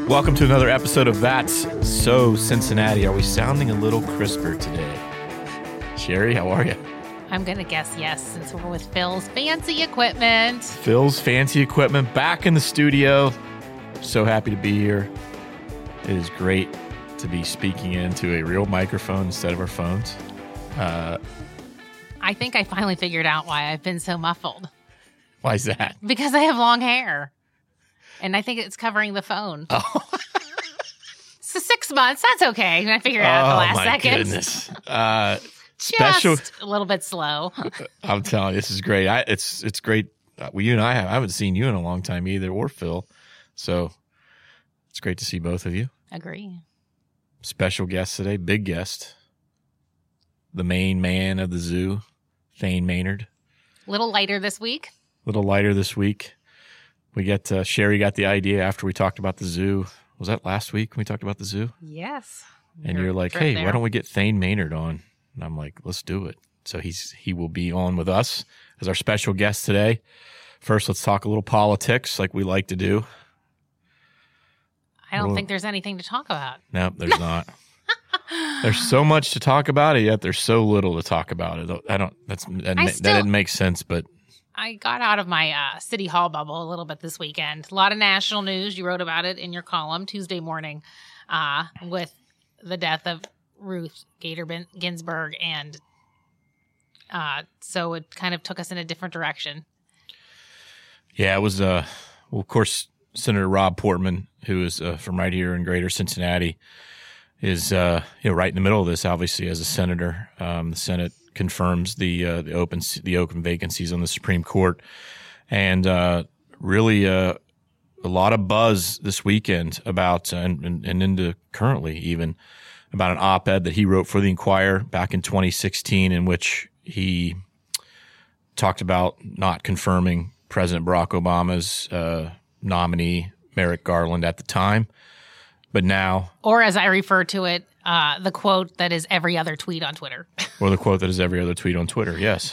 Welcome to another episode of That's So Cincinnati. Are we sounding a little crisper today? Sherry, how are you? I'm going to guess yes, since we're with Phil's fancy equipment. Phil's fancy equipment back in the studio. So happy to be here. It is great to be speaking into a real microphone instead of our phones. I think I finally figured out why I've been so muffled. Why is that? Because I have long hair. And I think it's covering the phone. Oh, So 6 months, that's okay. I figured it out at the last second. Goodness. Just a little bit slow. I'm telling you, this is great. It's great. You and I haven't seen you in a long time either, or Phil. So it's great to see both of you. Agree. Special guest today, big guest. The main man of the zoo, Thane Maynard. Little lighter this week. A little lighter this week. We get Sherry got the idea after we talked about the zoo. Was that last week when we talked about the zoo? Yes. And you're like, hey, why don't we get Thane Maynard on? And I'm like, let's do it. So he will be on with us as our special guest today. First, let's talk a little politics like we like to do. I don't think there's anything to talk about. No, there's not. There's so much to talk about it, yet there's so little to talk about it. That didn't make sense, but I got out of my City Hall bubble a little bit this weekend. A lot of national news. You wrote about it in your column Tuesday morning with the death of Ruth Bader Ginsburg. And so it kind of took us in a different direction. Yeah, it was, of course, Senator Rob Portman, who is from right here in Greater Cincinnati, is right in the middle of this, obviously, as a senator. The Senate confirms the open vacancies on the Supreme Court, and really a lot of buzz this weekend about and into currently even about an op-ed that he wrote for the Inquirer back in 2016, in which he talked about not confirming President Barack Obama's nominee Merrick Garland at the time, but now, or as I refer to it, the quote that is every other tweet on Twitter. Or the quote that is every other tweet on Twitter, yes.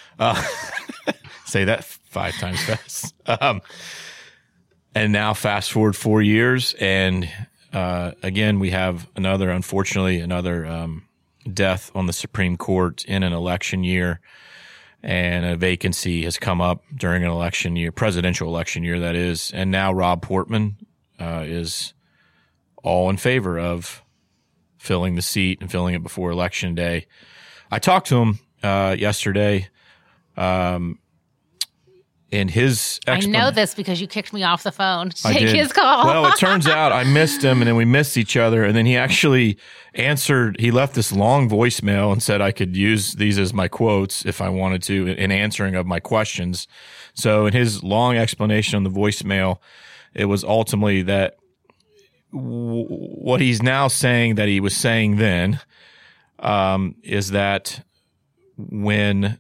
Say that 5 times fast. And now fast forward 4 years, and again, we have another death on the Supreme Court in an election year, and a vacancy has come up during an election year, presidential election year, that is. And now Rob Portman is all in favor of filling the seat and filling it before Election Day. I talked to him yesterday, and his I know this because you kicked me off the phone to I take did. his call. Well, it turns out I missed him, and then we missed each other, and then he actually answered. He left this long voicemail and said I could use these as my quotes if I wanted to in answering of my questions. So in his long explanation on the voicemail, it was ultimately that what he's now saying that he was saying then is that when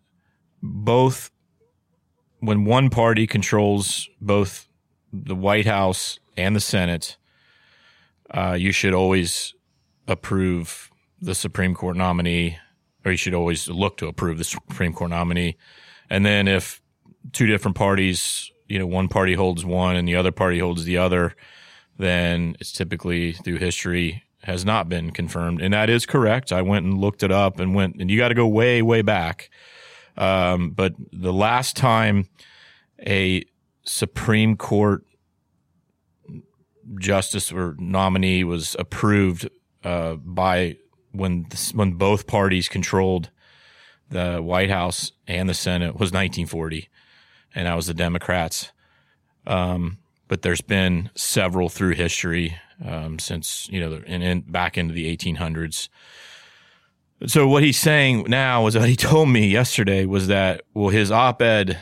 one party controls both the White House and the Senate, you should always approve the Supreme Court nominee, or you should always look to approve the Supreme Court nominee. And then if two different parties, one party holds one and the other party holds the other, then it's typically through history has not been confirmed. And that is correct. I went and looked it up and you got to go way, way back. But the last time a Supreme Court justice or nominee was approved by when both parties controlled the White House and the Senate was 1940, and that was the Democrats. But there's been several through history since, back into the 1800s. So what he's saying now was that he told me yesterday was that, his op-ed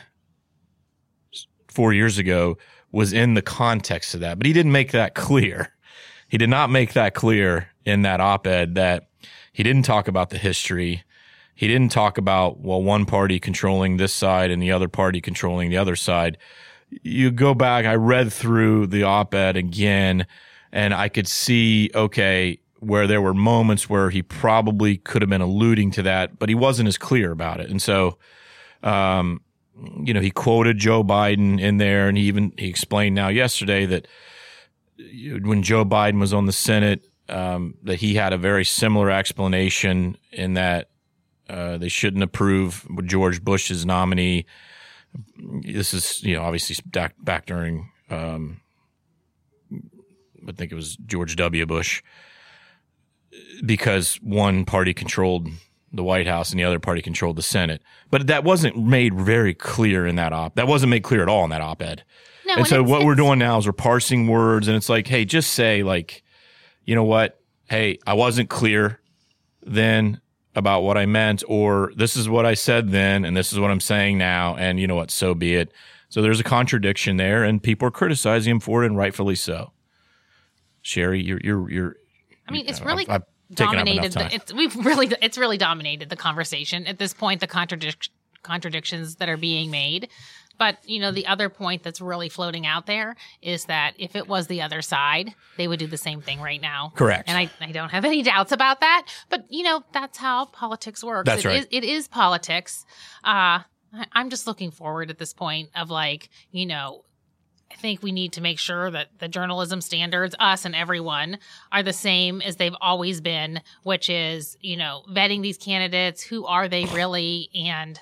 4 years ago was in the context of that, but he didn't make that clear. He did not make that clear in that op-ed that he didn't talk about the history. He didn't talk about, one party controlling this side and the other party controlling the other side. You go back, I read through the op-ed again, and I could see, where there were moments where he probably could have been alluding to that, but he wasn't as clear about it. And so, he quoted Joe Biden in there, and he explained now yesterday that when Joe Biden was on the Senate, that he had a very similar explanation in that they shouldn't approve George Bush's nominee. This is, obviously back during, I think it was George W. Bush, because one party controlled the White House and the other party controlled the Senate. But that wasn't made very clear in that that wasn't made clear at all in that op-ed. No, and so what we're doing now is we're parsing words, and it's like, hey, just say, like, you know what? Hey, I wasn't clear then about what I meant, or this is what I said then, and this is what I'm saying now, and you know what? So be it. So there's a contradiction there, and people are criticizing him for it, and rightfully so. Sherry, you're. I mean, it's really I've dominated. It's really dominated the conversation at this point. The contradictions that are being made. But, the other point that's really floating out there is that if it was the other side, they would do the same thing right now. Correct. And I don't have any doubts about that. But, that's how politics works. That's right. It is politics. I'm just looking forward at this point of I think we need to make sure that the journalism standards, us and everyone, are the same as they've always been, which is, vetting these candidates. Who are they really? And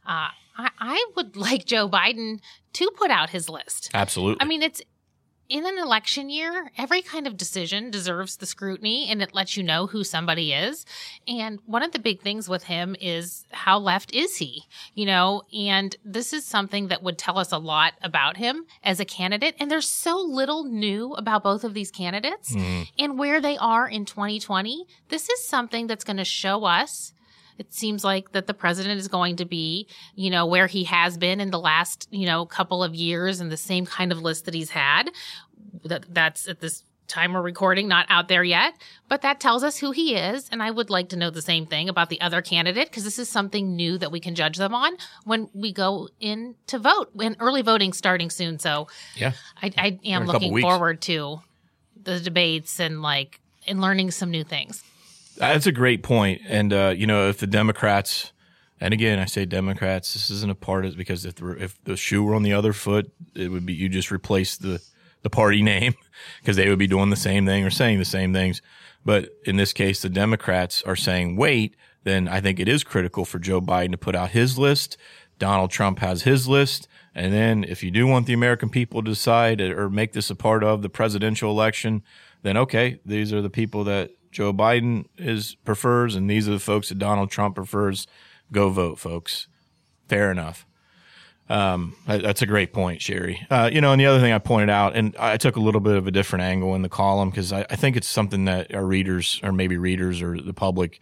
I would like Joe Biden to put out his list. Absolutely. I mean, it's in an election year, every kind of decision deserves the scrutiny, and it lets you know who somebody is. And one of the big things with him is how left is he, and this is something that would tell us a lot about him as a candidate. And there's so little new about both of these candidates and where they are in 2020. This is something that's going to show us. It seems like that the president is going to be, where he has been in the last, couple of years, and the same kind of list that he's had. That's at this time we're recording, not out there yet, but that tells us who he is. And I would like to know the same thing about the other candidate, because this is something new that we can judge them on when we go in to vote, when early voting starting soon. So yeah, I am looking forward to the debates and learning some new things. That's a great point. And, if the Democrats, and again, I say Democrats, this isn't a part of, because if the shoe were on the other foot, it would be, you just replace the party name, because they would be doing the same thing or saying the same things. But in this case, the Democrats are saying, wait, then I think it is critical for Joe Biden to put out his list. Donald Trump has his list. And then if you do want the American people to decide or make this a part of the presidential election, then okay, these are the people that Joe Biden prefers, and these are the folks that Donald Trump prefers. Go vote, folks. Fair enough. That's a great point, Sherry. And the other thing I pointed out, and I took a little bit of a different angle in the column, because I think it's something that our readers, or maybe readers or the public,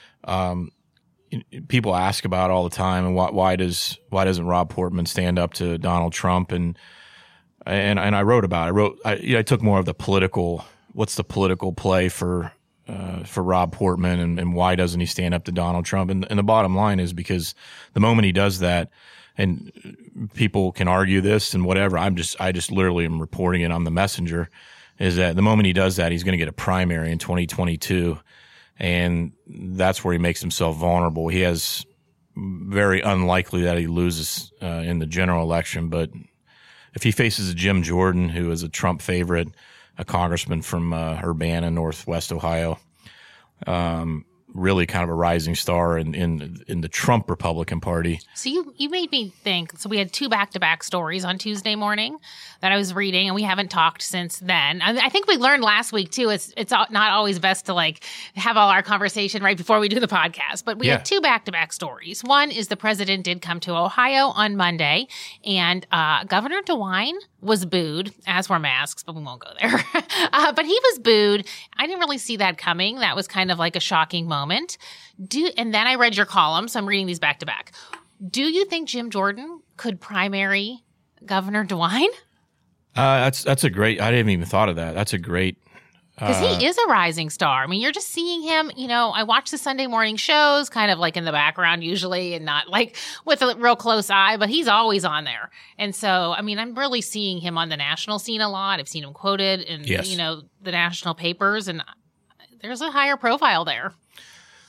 people ask about all the time. And why doesn't Rob Portman stand up to Donald Trump? And I wrote about it. I took more of the political. What's the political play for Rob Portman, and why doesn't he stand up to Donald Trump? And the bottom line is because the moment he does that, and people can argue this and whatever, I just literally am reporting it on the messenger, is that the moment he does that, he's going to get a primary in 2022. And that's where he makes himself vulnerable. He has very unlikely that he loses in the general election. But if he faces a Jim Jordan, who is a Trump favorite, a congressman from Urbana, Northwest Ohio, really kind of a rising star in the Trump Republican Party. So you made me think. So we had two back-to-back stories on Tuesday morning that I was reading, and we haven't talked since then. I think we learned last week too. It's not always best to have all our conversation right before we do the podcast. But we had two back-to-back stories. One is the president did come to Ohio on Monday, and Governor DeWine was booed, as were masks, but we won't go there. But he was booed. I didn't really see that coming. That was kind of like a shocking moment. And then I read your column, so I'm reading these back to back. Do you think Jim Jordan could primary Governor DeWine? That's a great. I didn't even thought of that. That's a great. Because he is a rising star. I mean, you're just seeing him, I watch the Sunday morning shows kind of in the background usually, and not with a real close eye, but he's always on there. And so, I mean, I'm really seeing him on the national scene a lot. I've seen him quoted in, the national papers, and there's a higher profile there.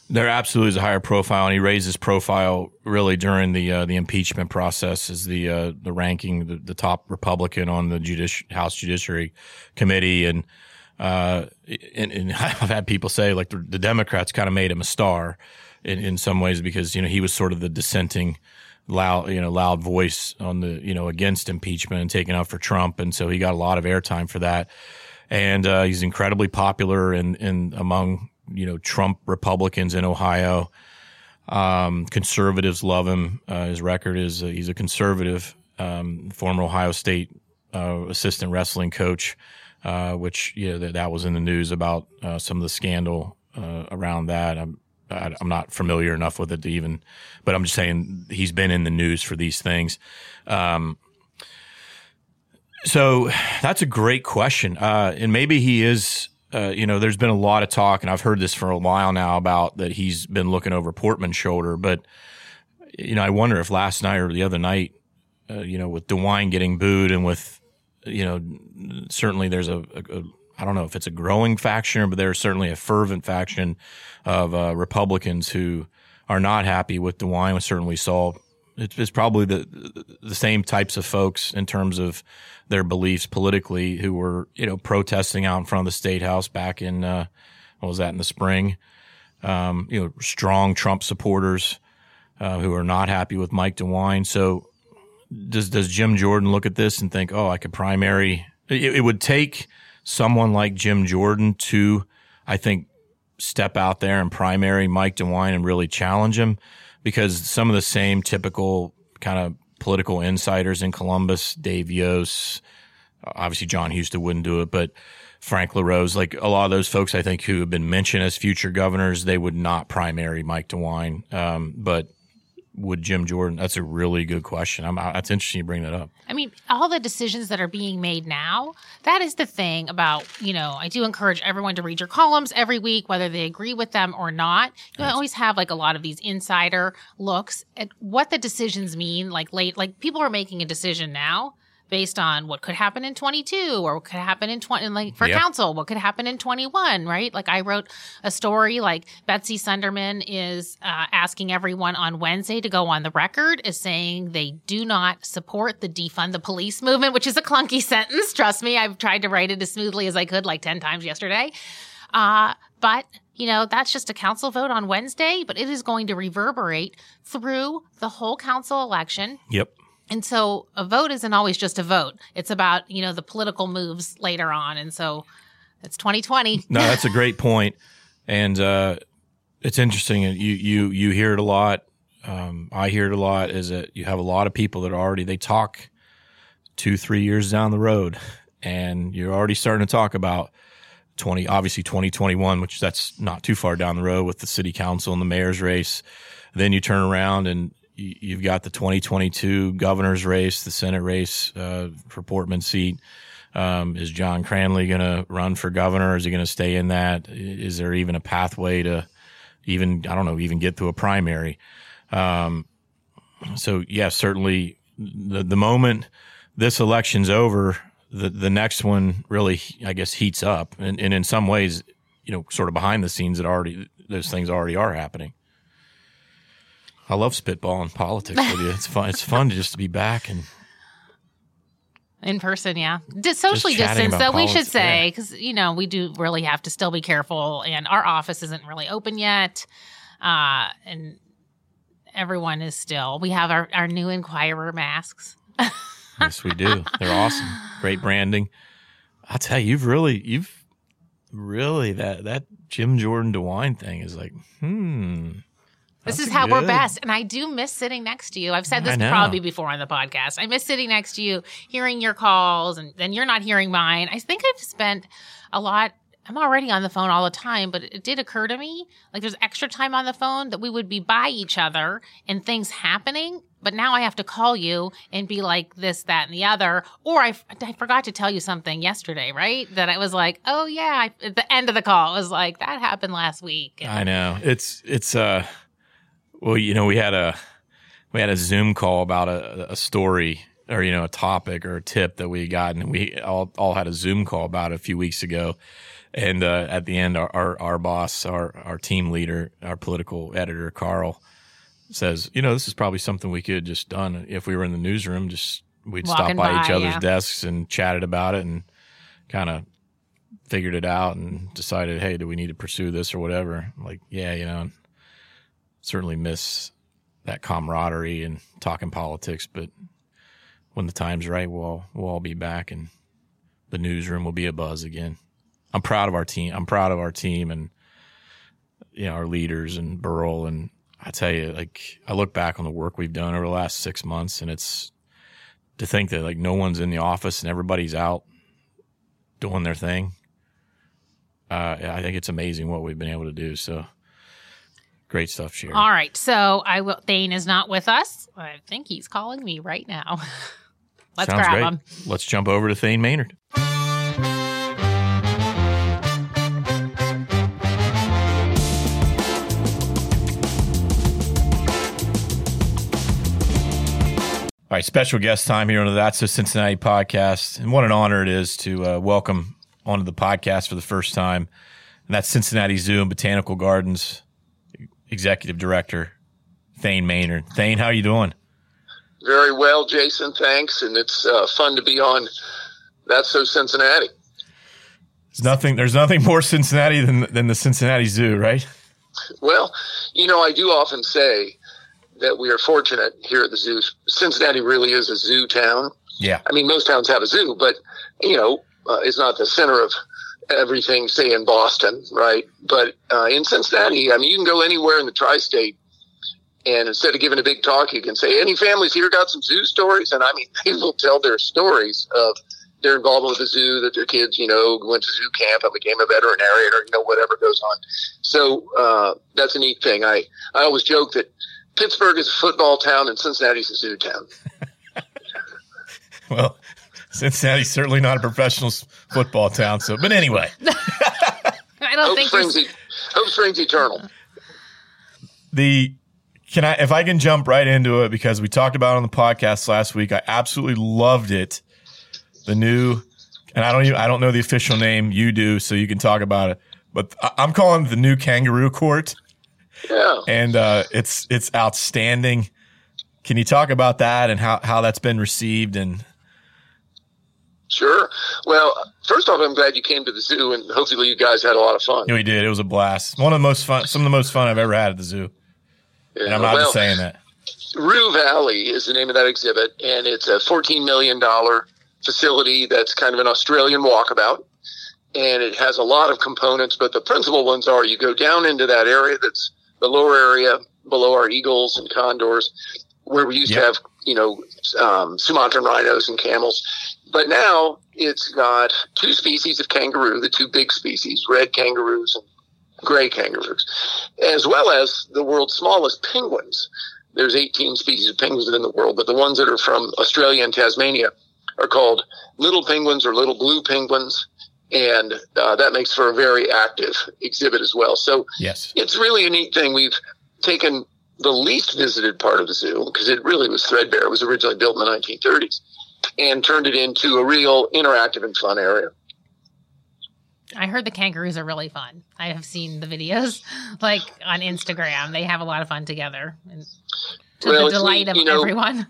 There absolutely is a higher profile, and he raised his profile really during the impeachment process as the ranking, the top Republican on the House Judiciary Committee, and I've had people say like the Democrats kind of made him a star in some ways because he was sort of the dissenting loud voice on the against impeachment and taking up for Trump, and so he got a lot of airtime for that, and he's incredibly popular in among Trump Republicans in Ohio. Conservatives love him. His record is he's a conservative, former Ohio State assistant wrestling coach, which that was in the news about some of the scandal around that. I'm not familiar enough with it to even, but I'm just saying he's been in the news for these things. So that's a great question, and maybe he is. There's been a lot of talk, and I've heard this for a while now about that he's been looking over Portman's shoulder. But, I wonder if last night or the other night, with DeWine getting booed and with, certainly there's I don't know if it's a growing faction, but there's certainly a fervent faction of Republicans who are not happy with DeWine. We certainly saw it's probably the same types of folks in terms of their beliefs politically who were, protesting out in front of the State House back in, what was that, in the spring? Strong Trump supporters, who are not happy with Mike DeWine. So does Jim Jordan look at this and think, oh, I could primary? It would take someone like Jim Jordan to, I think, step out there and primary Mike DeWine and really challenge him, because some of the same typical kind of political insiders in Columbus, Dave Yost, obviously John Huston wouldn't do it, but Frank LaRose, like a lot of those folks, I think, who have been mentioned as future governors, they would not primary Mike DeWine. But would Jim Jordan? That's a really good question. That's interesting you bring that up. I mean, all the decisions that are being made now, that is the thing about, I do encourage everyone to read your columns every week, whether they agree with them or not. You always have like a lot of these insider looks at what the decisions mean, like people are making a decision now based on what could happen in 22 or what could happen in 20, like for council, what could happen in 21, right? Like I wrote a story, like Betsy Sunderman is asking everyone on Wednesday to go on the record as saying they do not support the defund the police movement, which is a clunky sentence. Trust me, I've tried to write it as smoothly as I could like 10 times yesterday. But that's just a council vote on Wednesday, but it is going to reverberate through the whole council election. Yep. And so a vote isn't always just a vote. It's about, the political moves later on. And so it's 2020. No, that's a great point. And it's interesting. You hear it a lot. I hear it a lot, is that you have a lot of people that they talk 2-3 years down the road, and you're already starting to talk about 2021, which that's not too far down the road with the city council and the mayor's race. Then you turn around and you've got the 2022 governor's race, the Senate race for Portman's seat. Is John Cranley going to run for governor? Is he going to stay in that? Is there even a pathway to even get to a primary? So, yeah, certainly the moment this election's over, the next one really, I guess, heats up. And in some ways, sort of behind the scenes, those things already are happening. I love spitballing politics with you. It's fun. It's fun just to be back and in person. Yeah, socially distanced, though, we should say, because we do really have to still be careful, and our office isn't really open yet, and everyone is still. We have our new Inquirer masks. Yes, we do. They're awesome. Great branding. I'll tell you, you've really that Jim Jordan DeWine thing is like, This is how we're best. And I do miss sitting next to you. I've said this probably before on the podcast. I miss sitting next to you, hearing your calls, and then you're not hearing mine. I think I've spent a lot. I'm already on the phone all the time, but it did occur to me, like there's extra time on the phone that we would be by each other and things happening. But now I have to call you and be like this, that, and the other. Or I forgot to tell you something yesterday, right? That I was like, oh yeah. At the end of the call, it was like, that happened last week. I know. It's well, we had a Zoom call about a story or, a topic or a tip that we got, and we all had a Zoom call about it a few weeks ago. And at the end, our boss, our team leader, our political editor, Carl, says, this is probably something we could have just done if we were in the newsroom. We'd stop by each other's desks and chatted about it and kind of figured it out and decided, hey, do we need to pursue this or whatever? I'm like, yeah, certainly miss that camaraderie and talking politics, but when the time's right, we'll all be back and the newsroom will be a buzz again. I'm proud of our team. I'm proud of our team and our leaders and Burl. And I tell you, I look back on the work we've done over the last 6 months, and it's to think that no one's in the office and everybody's out doing their thing. I think it's amazing what we've been able to do. So great stuff, Sherry. All right. So Thane is not with us. I think he's calling me right now. Let's Sounds grab great. him. Let's jump over to Thane Maynard. All right, special guest time here on the That's So Cincinnati podcast. And what an honor it is to welcome onto the podcast for the first time. And that's Cincinnati Zoo and Botanical Gardens Executive Director, Thane Maynard. Thane, how you doing? Very well, Jason. Thanks. And it's fun to be on That's So Cincinnati. There's nothing more Cincinnati than the Cincinnati Zoo, right? Well, I do often say that we are fortunate here at the zoo. Cincinnati really is a zoo town. Yeah. I mean, most towns have a zoo, but, it's not the center of everything, say, in Boston, right? But in Cincinnati, I mean, you can go anywhere in the tri-state, and instead of giving a big talk, you can say, any families here got some zoo stories? And, I mean, they will tell their stories of their involvement with the zoo, that their kids, went to zoo camp and became a veterinarian or, whatever goes on. So that's a neat thing. I always joke that Pittsburgh is a football town and Cincinnati's a zoo town. Well, Cincinnati's certainly not a professional football town. But anyway, I don't think hope springs eternal. If I can jump right into it, because we talked about it on the podcast last week, I absolutely loved it. The new, and I don't know the official name. You do, so you can talk about it. But I'm calling it the new Kangaroo Court. Yeah. And it's outstanding. Can you talk about that and how that's been received? And Sure. Well, first off, I'm glad you came to the zoo, and hopefully you guys had a lot of fun. we did. It was a blast. Some of the most fun I've ever had at the zoo. Yeah, and I'm not just saying that. Rue Valley is the name of that exhibit, and it's a $14 million facility that's kind of an Australian walkabout. And it has a lot of components, but the principal ones are you go down into that area that's the lower area below our eagles and condors, where we used to have, Sumatran rhinos and camels. But now it's got two species of kangaroo, the two big species, red kangaroos and gray kangaroos, as well as the world's smallest penguins. There's 18 species of penguins in the world, but the ones that are from Australia and Tasmania are called little penguins or little blue penguins. And that makes for a very active exhibit as well. So yes, it's really a neat thing. We've taken the least visited part of the zoo, because it really was threadbare. It was originally built in the 1930s, and turned it into a real interactive and fun area. I heard the kangaroos are really fun. I have seen the videos, on Instagram. They have a lot of fun together, and to the delight of everyone.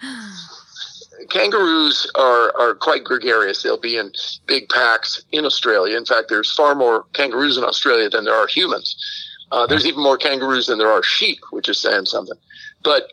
Kangaroos are quite gregarious. They'll be in big packs in Australia. In fact, there's far more kangaroos in Australia than there are humans. There's even more kangaroos than there are sheep, which is saying something. But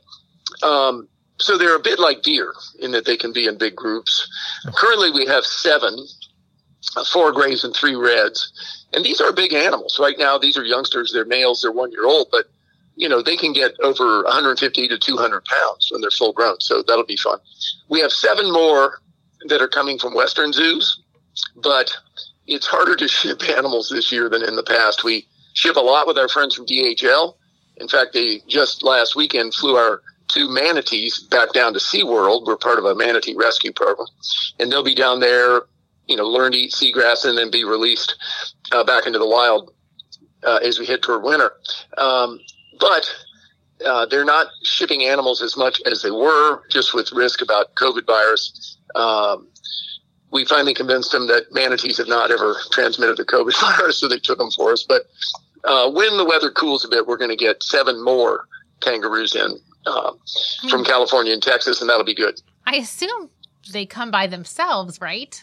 so they're a bit like deer in that they can be in big groups. Currently, we have 7, 4 grays and 3 reds. And these are big animals. Right now, these are youngsters. They're males. They're 1 year old. But, they can get over 150 to 200 pounds when they're full grown. So that'll be fun. We have 7 more that are coming from Western zoos. But it's harder to ship animals this year than in the past. We ship a lot with our friends from DHL. In fact, they just last weekend flew our 2 manatees back down to SeaWorld. We're part of a manatee rescue program. And they'll be down there, learn to eat seagrass and then be released back into the wild as we head toward winter. But they're not shipping animals as much as they were, just with risk about COVID virus. We finally convinced them that manatees have not ever transmitted the COVID virus, so they took them for us. But when the weather cools a bit, we're going to get 7 more kangaroos in from California and Texas, and that'll be good. I assume they come by themselves, right?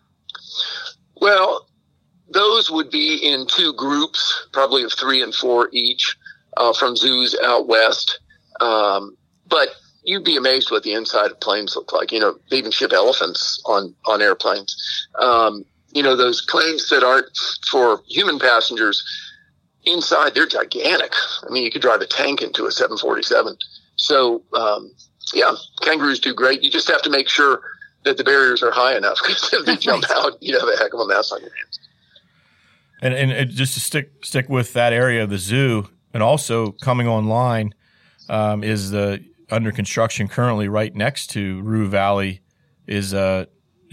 Well, those would be in 2 groups, probably of 3 and 4 each, from zoos out west. But you'd be amazed what the inside of planes look like. They even ship elephants on airplanes. Those planes that aren't for human passengers, inside they're gigantic. I mean, you could drive a tank into a 747. So, kangaroos do great. You just have to make sure that the barriers are high enough, because if they jump out, you'd have a heck of a mess on your hands. And just to stick with that area of the zoo, and also coming online is the under construction currently right next to Rue Valley is a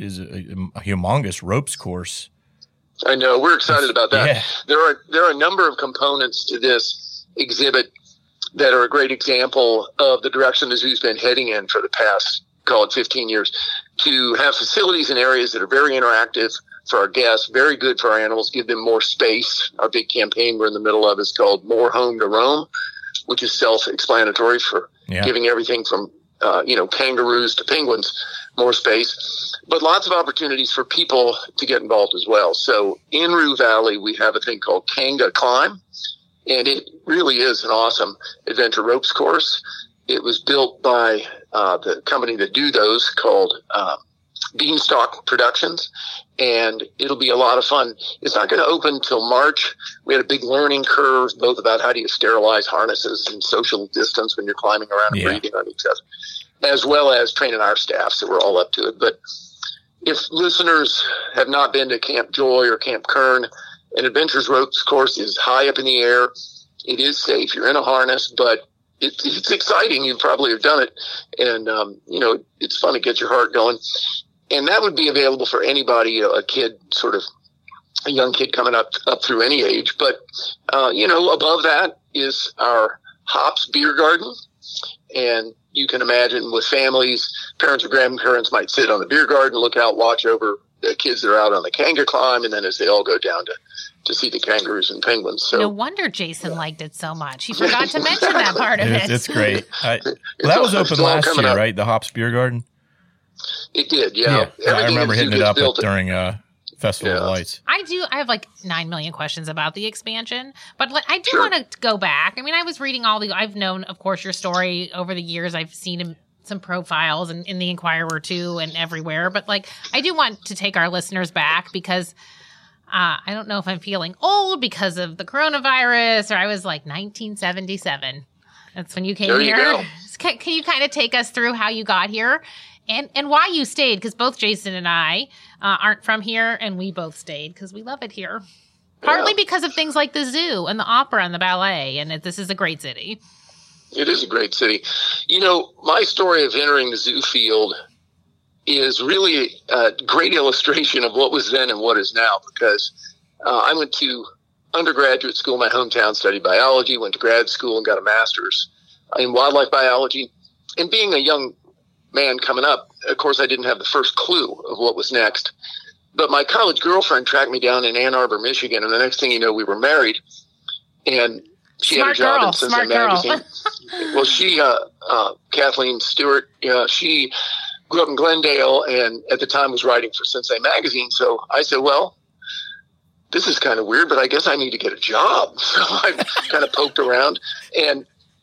humongous ropes course. I know, we're excited about that. Yeah. There are a number of components to this exhibit that are a great example of the direction the zoo's been heading in for the past, call it 15 years, to have facilities in areas that are very interactive for our guests, very good for our animals, give them more space. Our big campaign we're in the middle of is called More Home to Roam, which is self-explanatory for giving everything from, kangaroos to penguins more space, but lots of opportunities for people to get involved as well. So in Rue Valley, we have a thing called Kanga Climb, and it really is an awesome adventure ropes course. It was built by the company that do those called Beanstalk Productions, and it'll be a lot of fun. It's not going to open till March. We had a big learning curve, both about how do you sterilize harnesses and social distance when you're climbing around and breathing on each other, as well as training our staff, so we're all up to it. But if listeners have not been to Camp Joy or Camp Kern, an adventures ropes course is high up in the air. It is safe. You're in a harness, but it's exciting. You probably have done it. And, it's fun to get your heart going. And that would be available for anybody, a kid, sort of a young kid coming up through any age. But, above that is our Hops Beer Garden. And you can imagine with families, parents or grandparents might sit on the beer garden, look out, watch over the kids that are out on the Kanga Climb, and then as they all go down to see the kangaroos and penguins. So no wonder Jason liked it so much. He forgot to mention that part of it. It's great. That was open last year, right? The Hops Beer Garden? It did, yeah. I remember hitting it up during Festival of Lights. I have like 9 million questions about the expansion, but I do want to go back. I mean, I was reading I've known, of course, your story over the years. I've seen some profiles and in the Inquirer too and everywhere, but I do want to take our listeners back because I don't know if I'm feeling old because of the coronavirus, or I was 1977. That's when you came there here. You go. Can you kind of take us through how you got here? And why you stayed, because both Jason and I aren't from here, and we both stayed because we love it here. Partly because of things like the zoo and the opera and the ballet, and this is a great city. It is a great city. My story of entering the zoo field is really a great illustration of what was then and what is now, because I went to undergraduate school in my hometown, studied biology, went to grad school and got a master's in wildlife biology. And being a young man coming up, of course, I didn't have the first clue of what was next. But my college girlfriend tracked me down in Ann Arbor, Michigan, and the next thing you know, we were married. And she had a job in Cincinnati Magazine. Well, she, Kathleen Stewart, she grew up in Glendale and at the time was writing for Cincinnati Magazine. So I said, well, this is kind of weird, but I guess I need to get a job. So I kind of poked around. And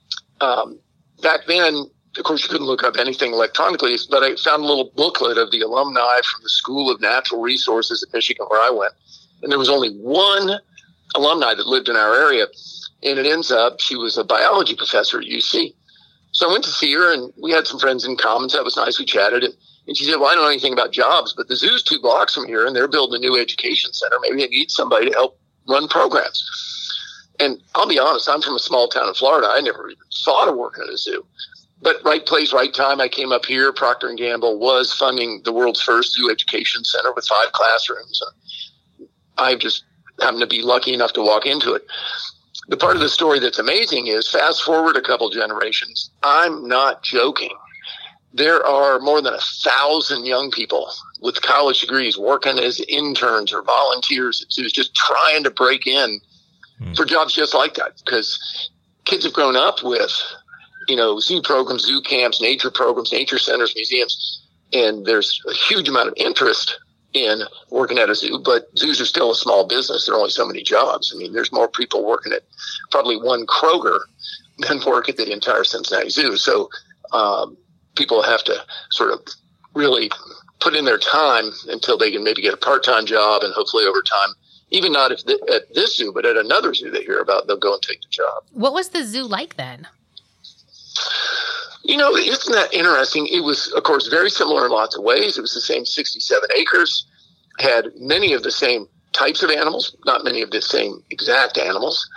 back then, of course, you couldn't look up anything electronically, but I found a little booklet of the alumni from the School of Natural Resources at Michigan where I went. And there was only one alumni that lived in our area. And it ends up she was a biology professor at UC. So I went to see her, and we had some friends in common. So that was nice. We chatted. And she said, well, I don't know anything about jobs, but the zoo's 2 blocks from here, and they're building a new education center. Maybe they need somebody to help run programs. And I'll be honest, I'm from a small town in Florida. I never even thought of working at a zoo. But right place, right time. I came up here. Procter & Gamble was funding the world's first zoo education center with 5 classrooms. I just happened to be lucky enough to walk into it. the part of the story that's amazing is fast forward a couple generations. I'm not joking. There are more than 1,000 young people with college degrees working as interns or volunteers at zoos, just trying to break in for jobs just like that, because kids have grown up with, zoo programs, zoo camps, nature programs, nature centers, museums, and there's a huge amount of interest in working at a zoo, but zoos are still a small business. There are only so many jobs. I mean, there's more people working at probably one Kroger than work at the entire Cincinnati Zoo. So people have to sort of really put in their time until they can maybe get a part-time job, and hopefully over time, even not at this zoo, but at another zoo they hear about, they'll go and take the job. What was the zoo like then? Isn't that interesting? It was, of course, very similar in lots of ways. It was the same 67 acres, had many of the same types of animals, not many of the same exact animals.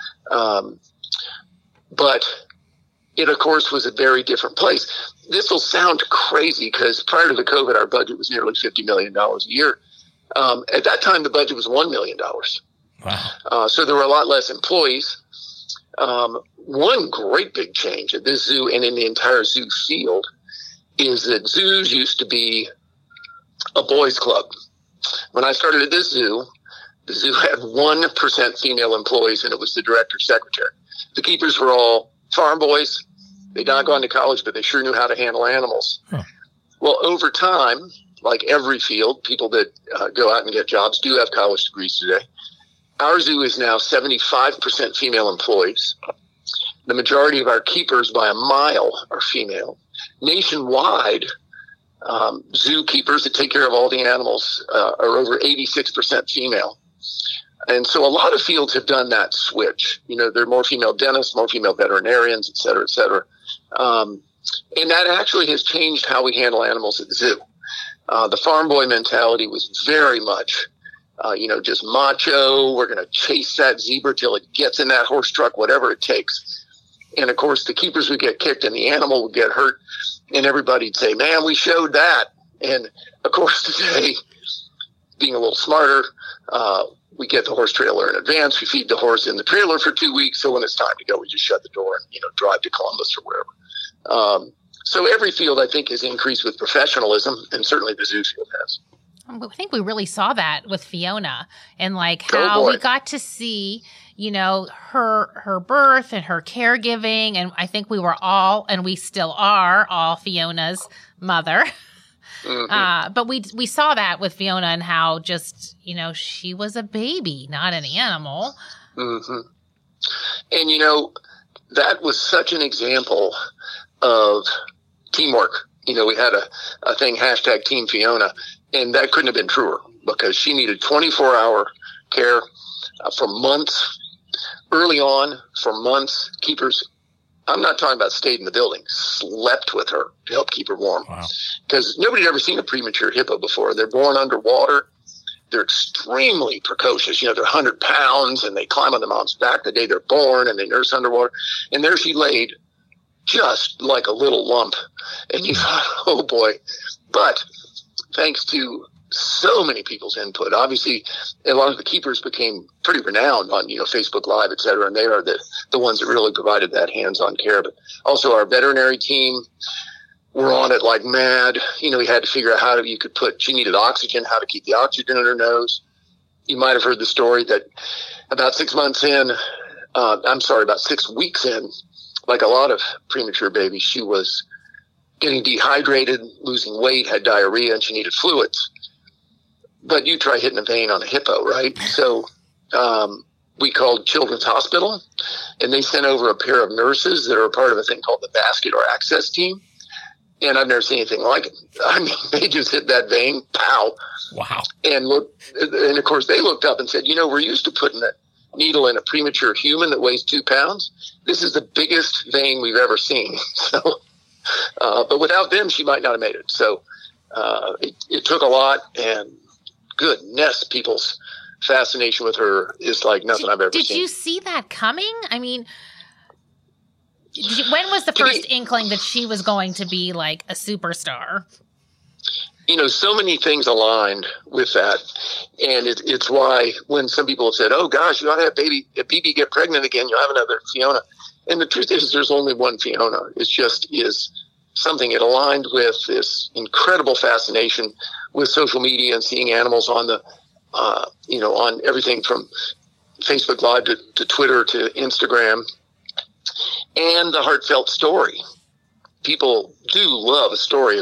But it, of course, was a very different place. This will sound crazy because prior to the COVID, our budget was nearly $50 million a year. At that time, the budget was $1 million. Wow. So there were a lot less employees. One great big change at this zoo and in the entire zoo field is that zoos used to be a boys' club. When I started at this zoo, the zoo had 1% female employees, and it was the director secretary. The keepers were all farm boys. They'd not gone to college, but they sure knew how to handle animals. Huh. Well, over time, like every field, people that go out and get jobs do have college degrees today. Our zoo is now 75% female employees. The majority of our keepers by a mile are female. Nationwide, zookeepers that take care of all the animals are over 86% female. And so a lot of fields have done that switch. There are more female dentists, more female veterinarians, et cetera, et cetera. And that actually has changed how we handle animals at the zoo. The farm boy mentality was very much just macho. We're going to chase that zebra till it gets in that horse truck, whatever it takes. And of course, the keepers would get kicked and the animal would get hurt, and everybody'd say, man, we showed that. And of course, today, being a little smarter, we get the horse trailer in advance. We feed the horse in the trailer for 2 weeks. So when it's time to go, we just shut the door and, drive to Columbus or wherever. So every field, I think, has increased with professionalism, and certainly the zoo field has. I think we really saw that with Fiona, and how we got to see, her birth and her caregiving. And I think we were all, and we still are all, Fiona's mother. Mm-hmm. But we saw that with Fiona and how just, she was a baby, not an animal. Mm-hmm. And, that was such an example of teamwork. We had a thing, hashtag Team Fiona. And that couldn't have been truer because she needed 24-hour care for months. Early on, for months, keepers, I'm not talking about stayed in the building, slept with her to help keep her warm. Wow. Because nobody had ever seen a premature hippo before. They're born underwater. They're extremely precocious. They're 100 pounds, and they climb on the mom's back the day they're born, and they nurse underwater. And there she laid, just like a little lump. And you thought, oh, boy. But thanks to so many people's input, obviously, a lot of the keepers became pretty renowned on, Facebook Live, et cetera, and they are the ones that really provided that hands-on care. But also our veterinary team were on it like mad. We had to figure out she needed oxygen, how to keep the oxygen in her nose. You might have heard the story that about 6 weeks in, like a lot of premature babies, she was getting dehydrated, losing weight, had diarrhea, and she needed fluids. But you try hitting a vein on a hippo, right? So we called Children's Hospital, and they sent over a pair of nurses that are a part of a thing called the Vascular Access Team. And I've never seen anything like it. I mean, they just hit that vein, pow. Wow. And of course, they looked up and said, we're used to putting a needle in a premature human that weighs 2 pounds. This is the biggest vein we've ever seen. So, but without them, she might not have made it. So it took a lot, and goodness, people's fascination with her is like nothing I've ever seen. Did you see that coming? I mean, when was the first inkling that she was going to be like a superstar? so many things aligned with that. And it's why when some people have said, oh gosh, you ought to have if BB get pregnant again, you'll have another Fiona. And the truth is there's only one Fiona. It just is something it aligned with this incredible fascination with social media and seeing animals on the, on everything from Facebook Live to Twitter to Instagram, and the heartfelt story. People do love a story of,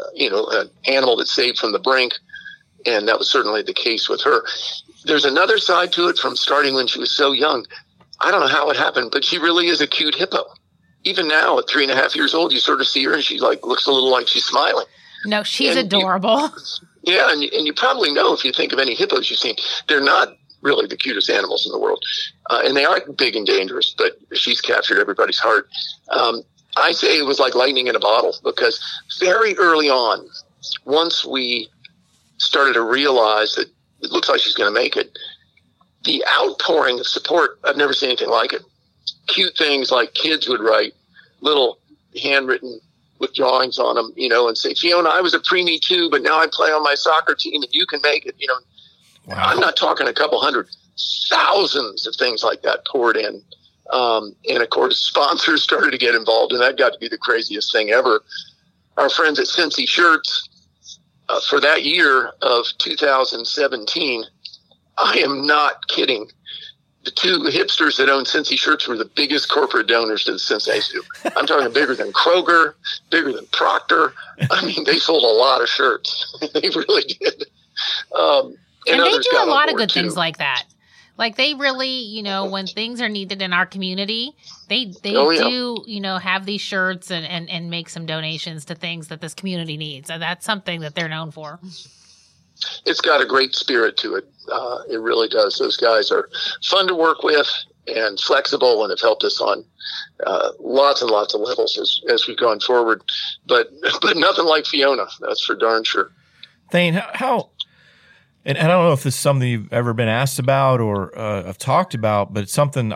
an animal that's saved from the brink, and that was certainly the case with her. There's another side to it from starting when she was so young. I don't know how it happened, but she really is a cute hippo. Even now, at 3.5 years old, you sort of see her, and she looks a little like she's smiling. No, she's adorable. And you probably know if you think of any hippos you've seen, they're not really the cutest animals in the world, and they are big and dangerous. But she's captured everybody's heart. I say it was like lightning in a bottle, because very early on, once we started to realize that it looks like she's going to make it, the outpouring of support, I've never seen anything like it. Cute things like kids would write little handwritten with drawings on them, and say, Fiona, I was a preemie too, but now I play on my soccer team and you can make it. Wow. I'm not talking a couple hundred, thousands of things like that poured in. And of course, sponsors started to get involved, and that got to be the craziest thing ever. Our friends at Cincy Shirts, for that year of 2017, I am not kidding. The two hipsters that owned Cincy Shirts were the biggest corporate donors to the Cincinnati Zoo. I'm talking bigger than Kroger, bigger than Procter. I mean, they sold a lot of shirts. They really did. And they do a lot of good things like that. Like they really, when things are needed in our community, they do, have these shirts and make some donations to things that this community needs. And that's something that they're known for. It's got a great spirit to it. It really does. Those guys are fun to work with and flexible, and have helped us on lots and lots of levels as we've gone forward. But nothing like Fiona, that's for darn sure. Thane, how and I don't know if this is something you've ever been asked about or have talked about, but it's something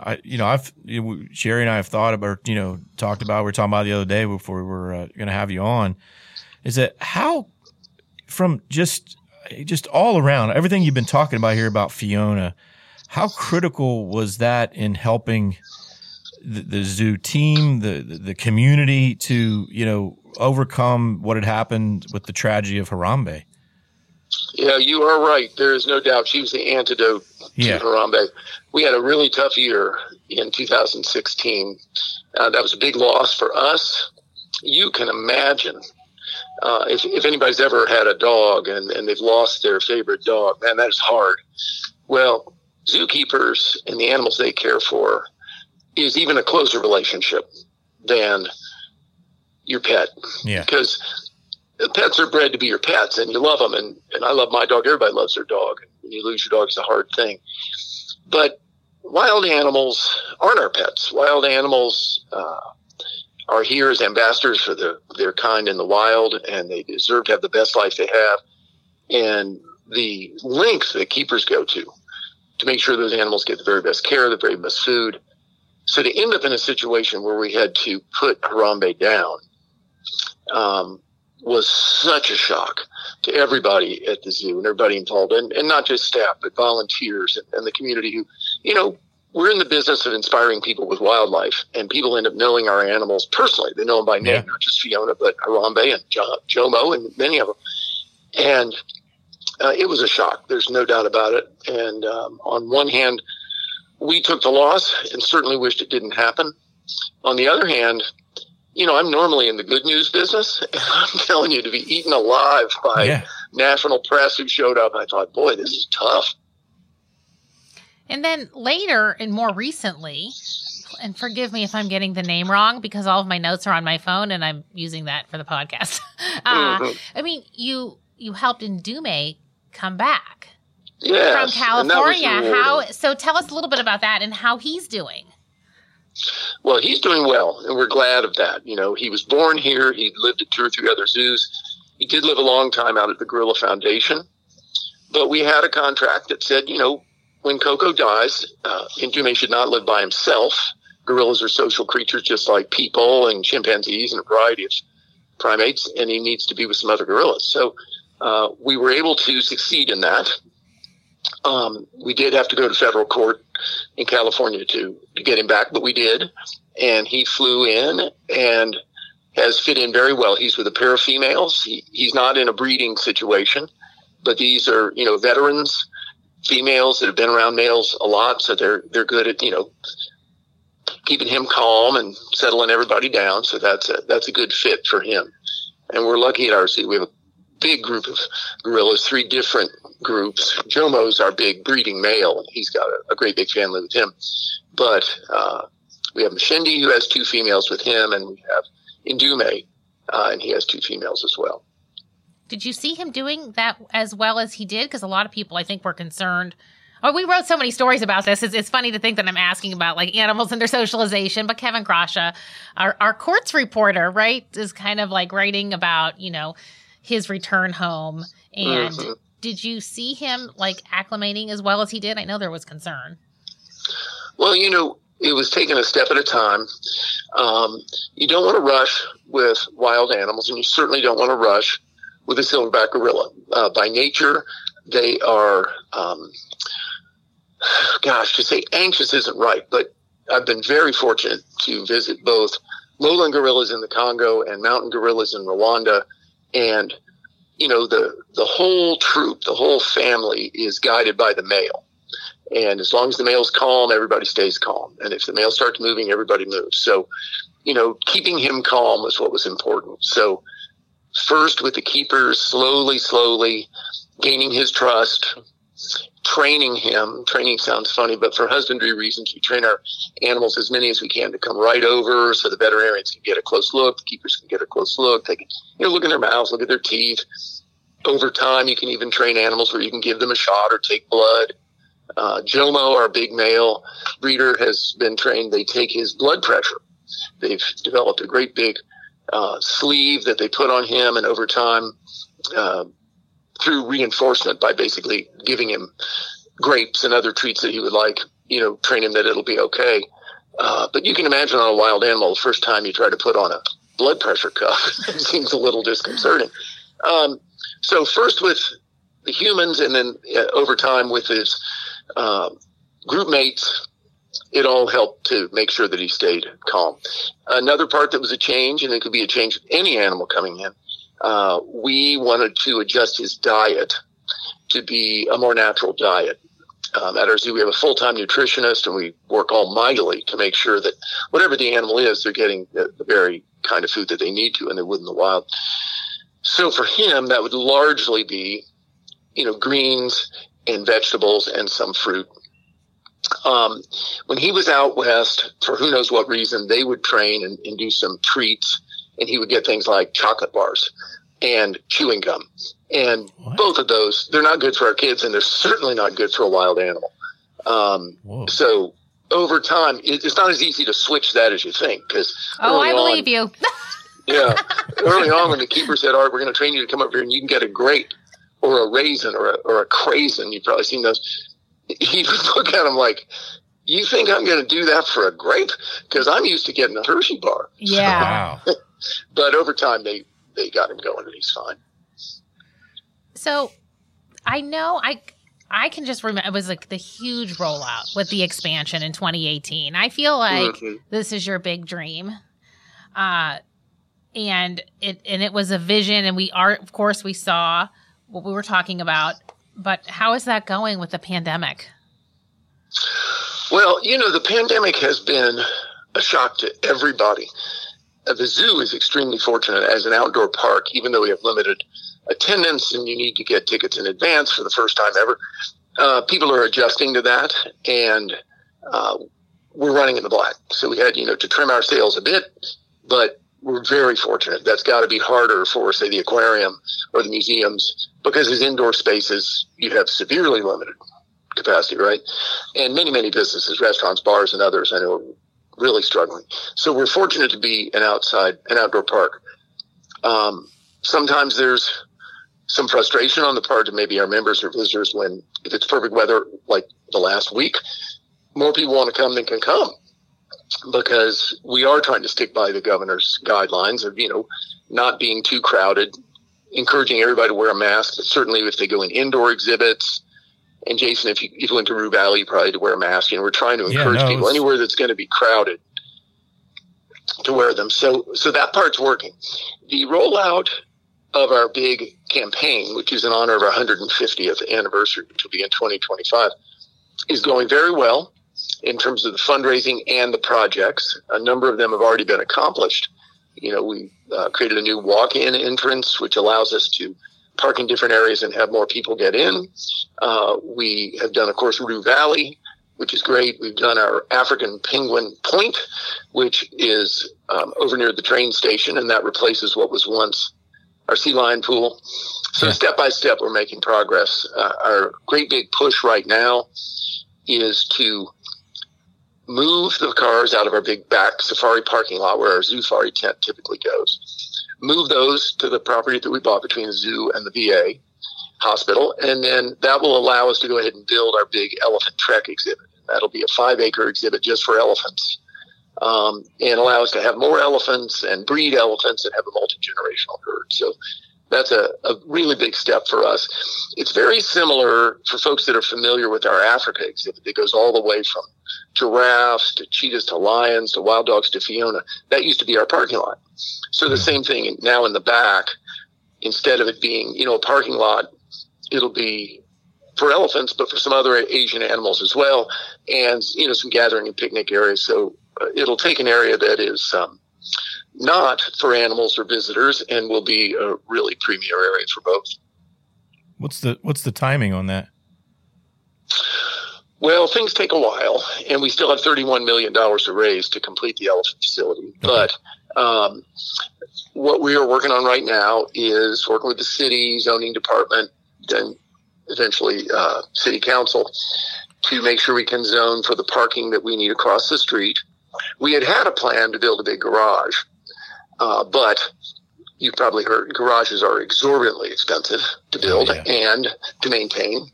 Sherry and I have thought about, talked about. We were talking about the other day before we were going to have you on. Is that how, from just all around everything you've been talking about here about Fiona, how critical was that in helping the zoo team, the community to overcome what had happened with the tragedy of Harambe? Yeah, you are right. There is no doubt she was the antidote to Harambe. We had a really tough year in 2016. That was a big loss for us. You can imagine if anybody's ever had a dog and they've lost their favorite dog, man, that is hard. Well, zookeepers and the animals they care for is even a closer relationship than your pet. Yeah. Because pets are bred to be your pets, and you love them. And I love my dog. Everybody loves their dog. When you lose your dog, it's a hard thing. But wild animals aren't our pets. Wild animals are here as ambassadors for their kind in the wild, and they deserve to have the best life they have. And the length that keepers go to make sure those animals get the very best care, the very best food. So to end up in a situation where we had to put Harambe down was such a shock to everybody at the zoo and everybody involved, and not just staff, but volunteers and the community who, we're in the business of inspiring people with wildlife, and people end up knowing our animals personally. They know them by name, not just Fiona, but Harambe and Jomo and many of them. And it was a shock. There's no doubt about it. And on one hand, we took the loss and certainly wished it didn't happen. On the other hand, I'm normally in the good news business, and I'm telling you, to be eaten alive by national press who showed up, I thought, boy, this is tough. And then later and more recently, and forgive me if I'm getting the name wrong because all of my notes are on my phone and I'm using that for the podcast. I mean, you helped Ndume come back from California. So tell us a little bit about that and how he's doing. Well, he's doing well, and we're glad of that. He was born here. He lived at 2 or 3 other zoos. He did live a long time out at the Gorilla Foundation. But we had a contract that said, when Coco dies, Ndume should not live by himself. Gorillas are social creatures just like people and chimpanzees and a variety of primates, and he needs to be with some other gorillas. So We were able to succeed in that. We did have to go to federal court in California to get him back, but we did. And he flew in and has fit in very well. He's with a pair of females. He's not in a breeding situation, but these are, veterans, females that have been around males a lot. So they're good at, keeping him calm and settling everybody down. So that's a good fit for him. And we're lucky at RC. We have a big group of gorillas, 3 different groups. Jomo's our big breeding male, and he's got a great big family with him. But we have Mashindi, who has 2 females with him, and we have Indume, and he has 2 females as well. Did you see him doing that as well as he did? Because a lot of people, I think, were concerned. Oh, we wrote so many stories about this. It's funny to think that I'm asking about like animals and their socialization. But Kevin Grasha, our courts reporter, right, is kind of like writing about, his return home. And did you see him like acclimating as well as he did? I know there was concern. Well, it was taken a step at a time. You don't want to rush with wild animals, and you certainly don't want to rush with a silverback gorilla. By nature, they are, to say anxious isn't right, but I've been very fortunate to visit both lowland gorillas in the Congo and mountain gorillas in Rwanda. And, the whole troop, the whole family is guided by the male. And as long as the male's calm, everybody stays calm. And if the male starts moving, everybody moves. So, keeping him calm was what was important. So first with the keepers, slowly gaining his trust, training him. Training sounds funny, but for husbandry reasons, we train our animals, as many as we can, to come right over so the veterinarians can get a close look. The keepers can get a close look. They can, look in their mouths, look at their teeth. Over time, you can even train animals where you can give them a shot or take blood. Jomo, our big male breeder, has been trained. They take his blood pressure. They've developed a great big sleeve that they put on him, and over time, through reinforcement by basically giving him grapes and other treats that he would like, train him that it'll be okay. But you can imagine on a wild animal, the first time you try to put on a blood pressure cuff, it seems a little disconcerting. So first with the humans, and then over time with his group mates, it all helped to make sure that he stayed calm. Another part that was a change, and it could be a change with any animal coming in, we wanted to adjust his diet to be a more natural diet. At our zoo, we have a full-time nutritionist, and we work almightily to make sure that whatever the animal is, they're getting the very kind of food that they need to, and they would in the wild. So for him, that would largely be, greens and vegetables and some fruit. When he was out west, for who knows what reason, they would train and do some treats, and he would get things like chocolate bars and chewing gum. And both of those, they're not good for our kids, and they're certainly not good for a wild animal. So over time, it's not as easy to switch that as you think. I believe you. Yeah. Early on, when the keeper said, all right, we're going to train you to come up here and you can get a grape or a raisin or a craisin, you've probably seen those. He would look at him like, you think I'm going to do that for a grape? Because I'm used to getting a Hershey bar. Yeah. Wow. But over time, they got him going, and he's fine. So I know I can just remember it was like the huge rollout with the expansion in 2018. I feel like this is your big dream. And it was a vision, and of course we saw what we were talking about, but how is that going with the pandemic? Well, the pandemic has been a shock to everybody. The zoo is extremely fortunate as an outdoor park, even though we have limited attendance and you need to get tickets in advance for the first time ever. People are adjusting to that, and we're running in the black. So we had, to trim our sails a bit, but we're very fortunate. That's got to be harder for, say, the aquarium or the museums, because as indoor spaces, you have severely limited capacity, right? And many, many businesses, restaurants, bars, and others, I know, are really struggling. So we're fortunate to be an outdoor park. Sometimes there's some frustration on the part of maybe our members or visitors when, if it's perfect weather, like the last week, more people want to come than can come, because we are trying to stick by the governor's guidelines of, not being too crowded encouraging everybody to wear a mask, but certainly if they go in indoor exhibits. And Jason, if you went to Rue Valley, you probably had to wear a mask. We're trying to encourage people anywhere that's going to be crowded to wear them. So that part's working. The rollout of our big campaign, which is in honor of our 150th anniversary, which will be in 2025, is going very well in terms of the fundraising and the projects. A number of them have already been accomplished. We created a new walk-in entrance, which allows us to park in different areas and have more people get in. We have done, of course, Rue Valley, which is great. We've done our African Penguin Point, which is over near the train station, and that replaces what was once our sea lion pool. So step by step, we're making progress. Our great big push right now is to move the cars out of our big back safari parking lot where our zoo safari tent typically goes. Move those to the property that we bought between the zoo and the VA hospital, and then that will allow us to go ahead and build our big elephant trek exhibit. That'll be a 5-acre exhibit just for elephants, and allow us to have more elephants and breed elephants and have a multi-generational herd. So that's a really big step for us. It's very similar for folks that are familiar with our Africa exhibit that goes all the way from giraffes to cheetahs to lions to wild dogs to Fiona. That used to be our parking lot. So the same thing now in the back, instead of it being, a parking lot, it'll be for elephants, but for some other Asian animals as well, and, some gathering and picnic areas. So it'll take an area that is not for animals or visitors and will be a really premier area for both. What's the timing on that? Well, things take a while, and we still have $31 million to raise to complete the elephant facility. Okay. But what we are working on right now is working with the city zoning department, then eventually city council, to make sure we can zone for the parking that we need across the street. We had a plan to build a big garage, but you've probably heard garages are exorbitantly expensive to build and to maintain.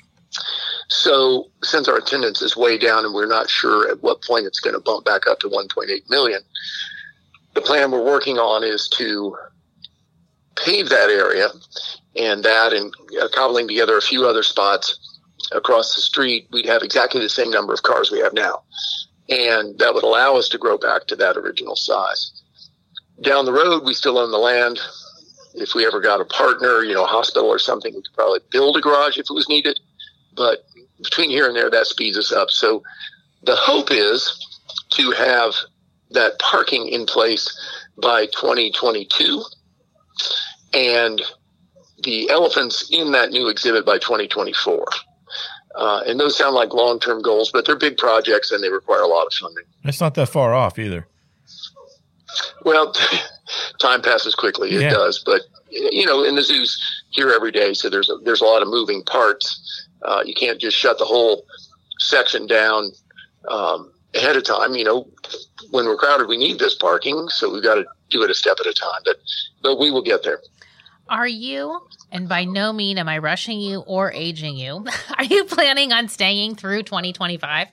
So since our attendance is way down and we're not sure at what point it's going to bump back up to 1.8 million, the plan we're working on is to pave that area, and cobbling together a few other spots across the street, we'd have exactly the same number of cars we have now. And that would allow us to grow back to that original size. Down the road, we still own the land. If we ever got a partner, a hospital or something, we could probably build a garage if it was needed. But between here and there, that speeds us up. So the hope is to have that parking in place by 2022 and the elephants in that new exhibit by 2024. And those sound like long-term goals, but they're big projects and they require a lot of funding. It's not that far off either. Well, time passes quickly. It does. But, and the zoo's here every day, so there's a lot of moving parts. You can't just shut the whole section down ahead of time. When we're crowded, we need this parking, so we've got to do it a step at a time. But we will get there. Are you, and by no means am I rushing you or aging you, are you planning on staying through 2025?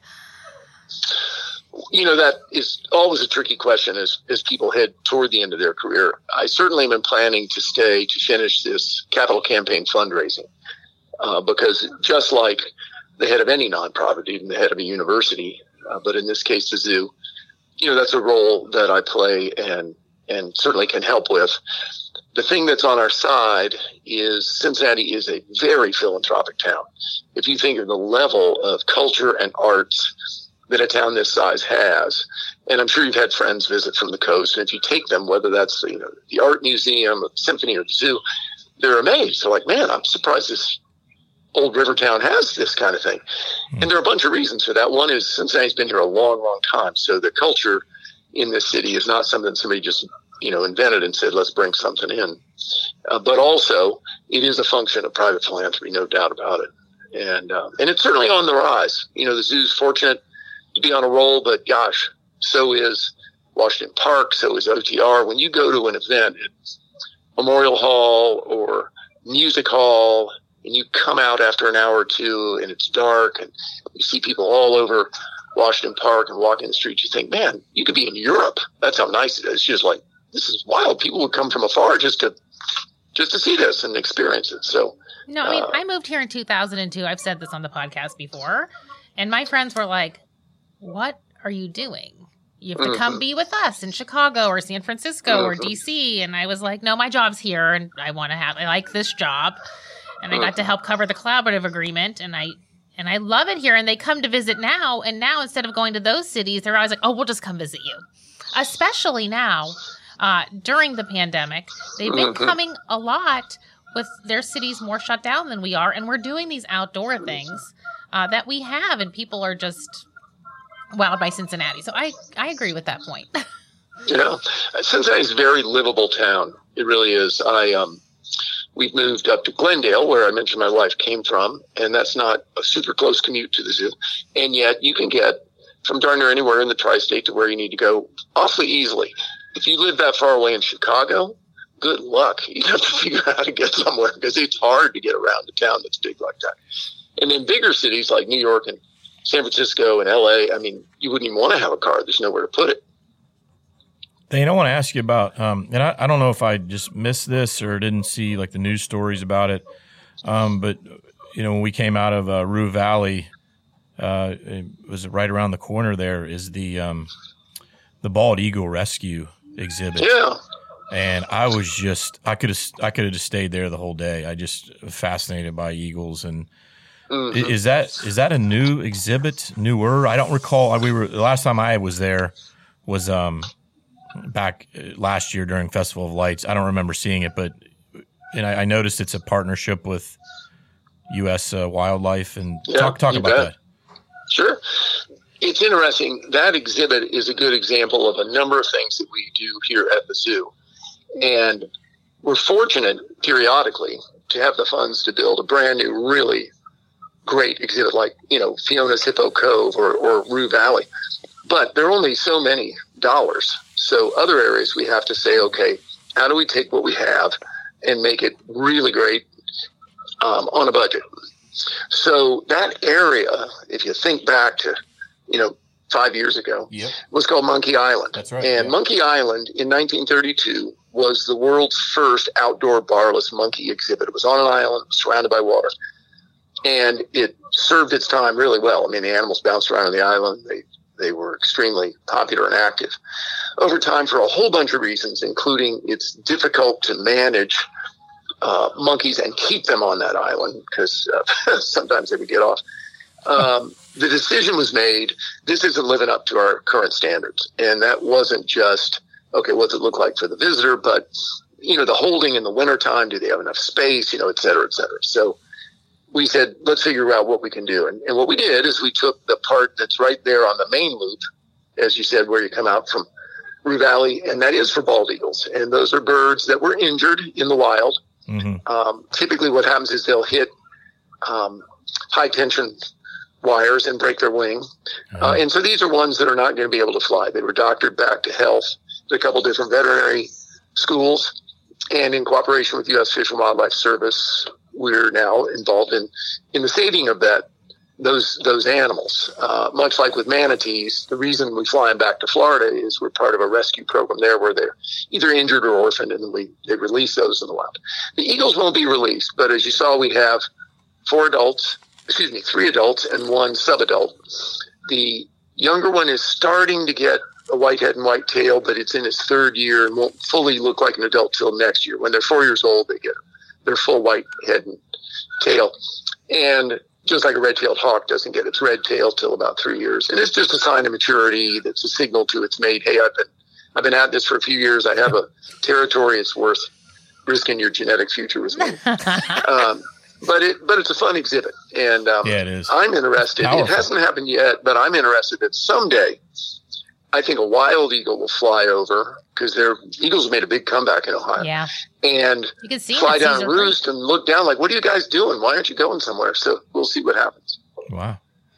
That is always a tricky question as people head toward the end of their career. I certainly am planning to stay to finish this capital campaign fundraising because just like the head of any nonprofit, even the head of a university, but in this case the zoo, that's a role that I play and certainly can help with. The thing that's on our side is Cincinnati is a very philanthropic town. If you think of the level of culture and arts that a town this size has, and I'm sure you've had friends visit from the coast, and if you take them, whether that's the art museum, or the symphony, or the zoo, they're amazed. They're like, man, I'm surprised this old river town has this kind of thing. And there are a bunch of reasons for that. One is Cincinnati's been here a long, long time, so the culture in this city is not something somebody just invented and said, let's bring something in. But also, it is a function of private philanthropy, no doubt about it. And it's certainly on the rise. The zoo's fortunate to be on a roll, but gosh, so is Washington Park, so is OTR. When you go to an event at Memorial Hall or Music Hall, and you come out after an hour or two and it's dark and you see people all over Washington Park and walking the streets, you think, man, you could be in Europe. That's how nice it is. It's just like, this is wild. People would come from afar just to just to see this and experience it. So, no, I mean, I moved here in 2002. I've said this on the podcast before, and my friends were like, "What are you doing? You have to come be with us in Chicago or San Francisco or DC." And I was like, "No, my job's here, and I like this job." And I got to help cover the collaborative agreement, and I love it here. And they come to visit now, and now instead of going to those cities, they're always like, "Oh, we'll just come visit you." Especially now, during the pandemic, they've been coming a lot with their cities more shut down than we are, and we're doing these outdoor things that we have, and people are just wowed by Cincinnati. So I agree with that point. Cincinnati is a very livable town. It really is. We've moved up to Glendale, where I mentioned my wife came from, and that's not a super close commute to the zoo. And yet you can get from darn near anywhere in the tri-state to where you need to go awfully easily. If you live that far away in Chicago, good luck. You have to figure out how to get somewhere because it's hard to get around a town that's big like that. And in bigger cities like New York and San Francisco and LA, I mean, you wouldn't even want to have a car. There's nowhere to put it. Dane, I want to ask you about, and I don't know if I just missed this or didn't see like the news stories about it, but when we came out of Rue Valley, it was right around the corner. There is the bald eagle rescue exhibit. Yeah. And I could have just stayed there the whole day. I just fascinated by eagles. And is that a new exhibit? Newer? I don't recall. The last time I was there was back last year during Festival of Lights. I don't remember seeing it, and I noticed it's a partnership with U.S. Wildlife. And talk about that. Sure. It's interesting. That exhibit is a good example of a number of things that we do here at the zoo. And we're fortunate periodically to have the funds to build a brand new, really great exhibit like, Fiona's Hippo Cove or Rue Valley. But there are only so many dollars. So other areas we have to say, okay, how do we take what we have and make it really great on a budget? So that area, if you think back to, 5 years ago, was called Monkey Island. That's right. And Monkey Island in 1932 was the world's first outdoor barless monkey exhibit. It was on an island surrounded by water. And it served its time really well. I mean, the animals bounced around on the island. They were extremely popular and active. Over time, for a whole bunch of reasons, including it's difficult to manage monkeys and keep them on that island because sometimes they would get off. The decision was made, this isn't living up to our current standards. And that wasn't just, okay, what does it look like for the visitor, but, the holding in the wintertime, do they have enough space, et cetera, et cetera. So we said, let's figure out what we can do. And what we did is we took the part that's right there on the main loop, as you said, where you come out from Rue Valley, and that is for bald eagles. And those are birds that were injured in the wild. Mm-hmm. Typically what happens is they'll hit high tension wires and break their wing. And so these are ones that are not going to be able to fly. They were doctored back to health. There's a couple different veterinary schools, and in cooperation with U.S. Fish and Wildlife Service, we're now involved in the saving of those animals. Much like with manatees, the reason we fly them back to Florida is we're part of a rescue program there where they're either injured or orphaned, and then they release those in the wild. The eagles won't be released, but as you saw, we have 3 adults and 1 subadult. The younger one is starting to get a white head and white tail, but it's in its 3rd year and won't fully look like an adult till next year. When they're 4 years old, they get their full white head and tail. And just like a red-tailed hawk doesn't get its red tail till about 3 years. And it's just a sign of maturity. That's a signal to its mate. Hey, I've been at this for a few years. I have a territory. It's worth risking your genetic future with me. But it's a fun exhibit, and it is. I'm interested. Powerful. It hasn't happened yet, but I'm interested that someday I think a wild eagle will fly over because eagles have made a big comeback in Ohio. Yeah, and you can see fly down and roost and look down like, what are you guys doing? Why aren't you going somewhere? So we'll see what happens. Wow.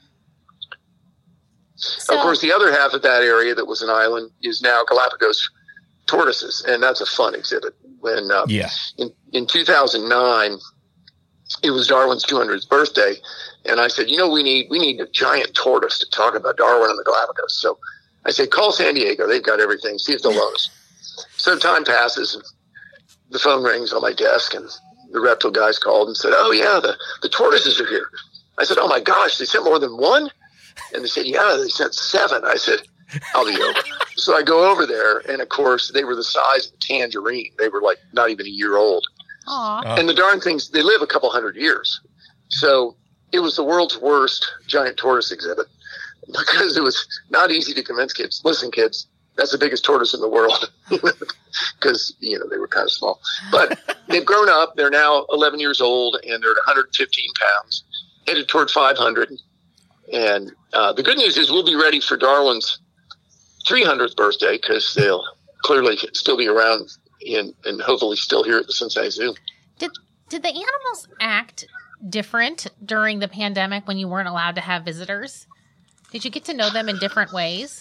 Of course, the other half of that area that was an island is now Galapagos tortoises, and that's a fun exhibit. When in 2009. It was Darwin's 200th birthday, and I said, we need a giant tortoise to talk about Darwin and the Galapagos. So I said, call San Diego. They've got everything. See if they'll loan us. So time passes. the phone rings on my desk, and the reptile guys called and said, "Oh yeah, the tortoises are here." I said, "Oh my gosh, they sent more than one?" And they said, "Yeah, they sent 7." I said, "I'll be over." So I go over there, and of course they were the size of a tangerine. They were like not even a year old. Aww. And the darn things, they live a couple hundred years. So it was the world's worst giant tortoise exhibit because it was not easy to convince kids. Listen, kids, that's the biggest tortoise in the world, because, you know, they were kind of small. But they've grown up. They're now 11 years old, and they're at 115 pounds, headed toward 500. And the good news is we'll be ready for Darwin's 300th birthday, because they'll clearly still be around and hopefully still here at the Cincinnati Zoo. Did the animals act different during the pandemic when you weren't allowed to have visitors? Did you get to know them in different ways?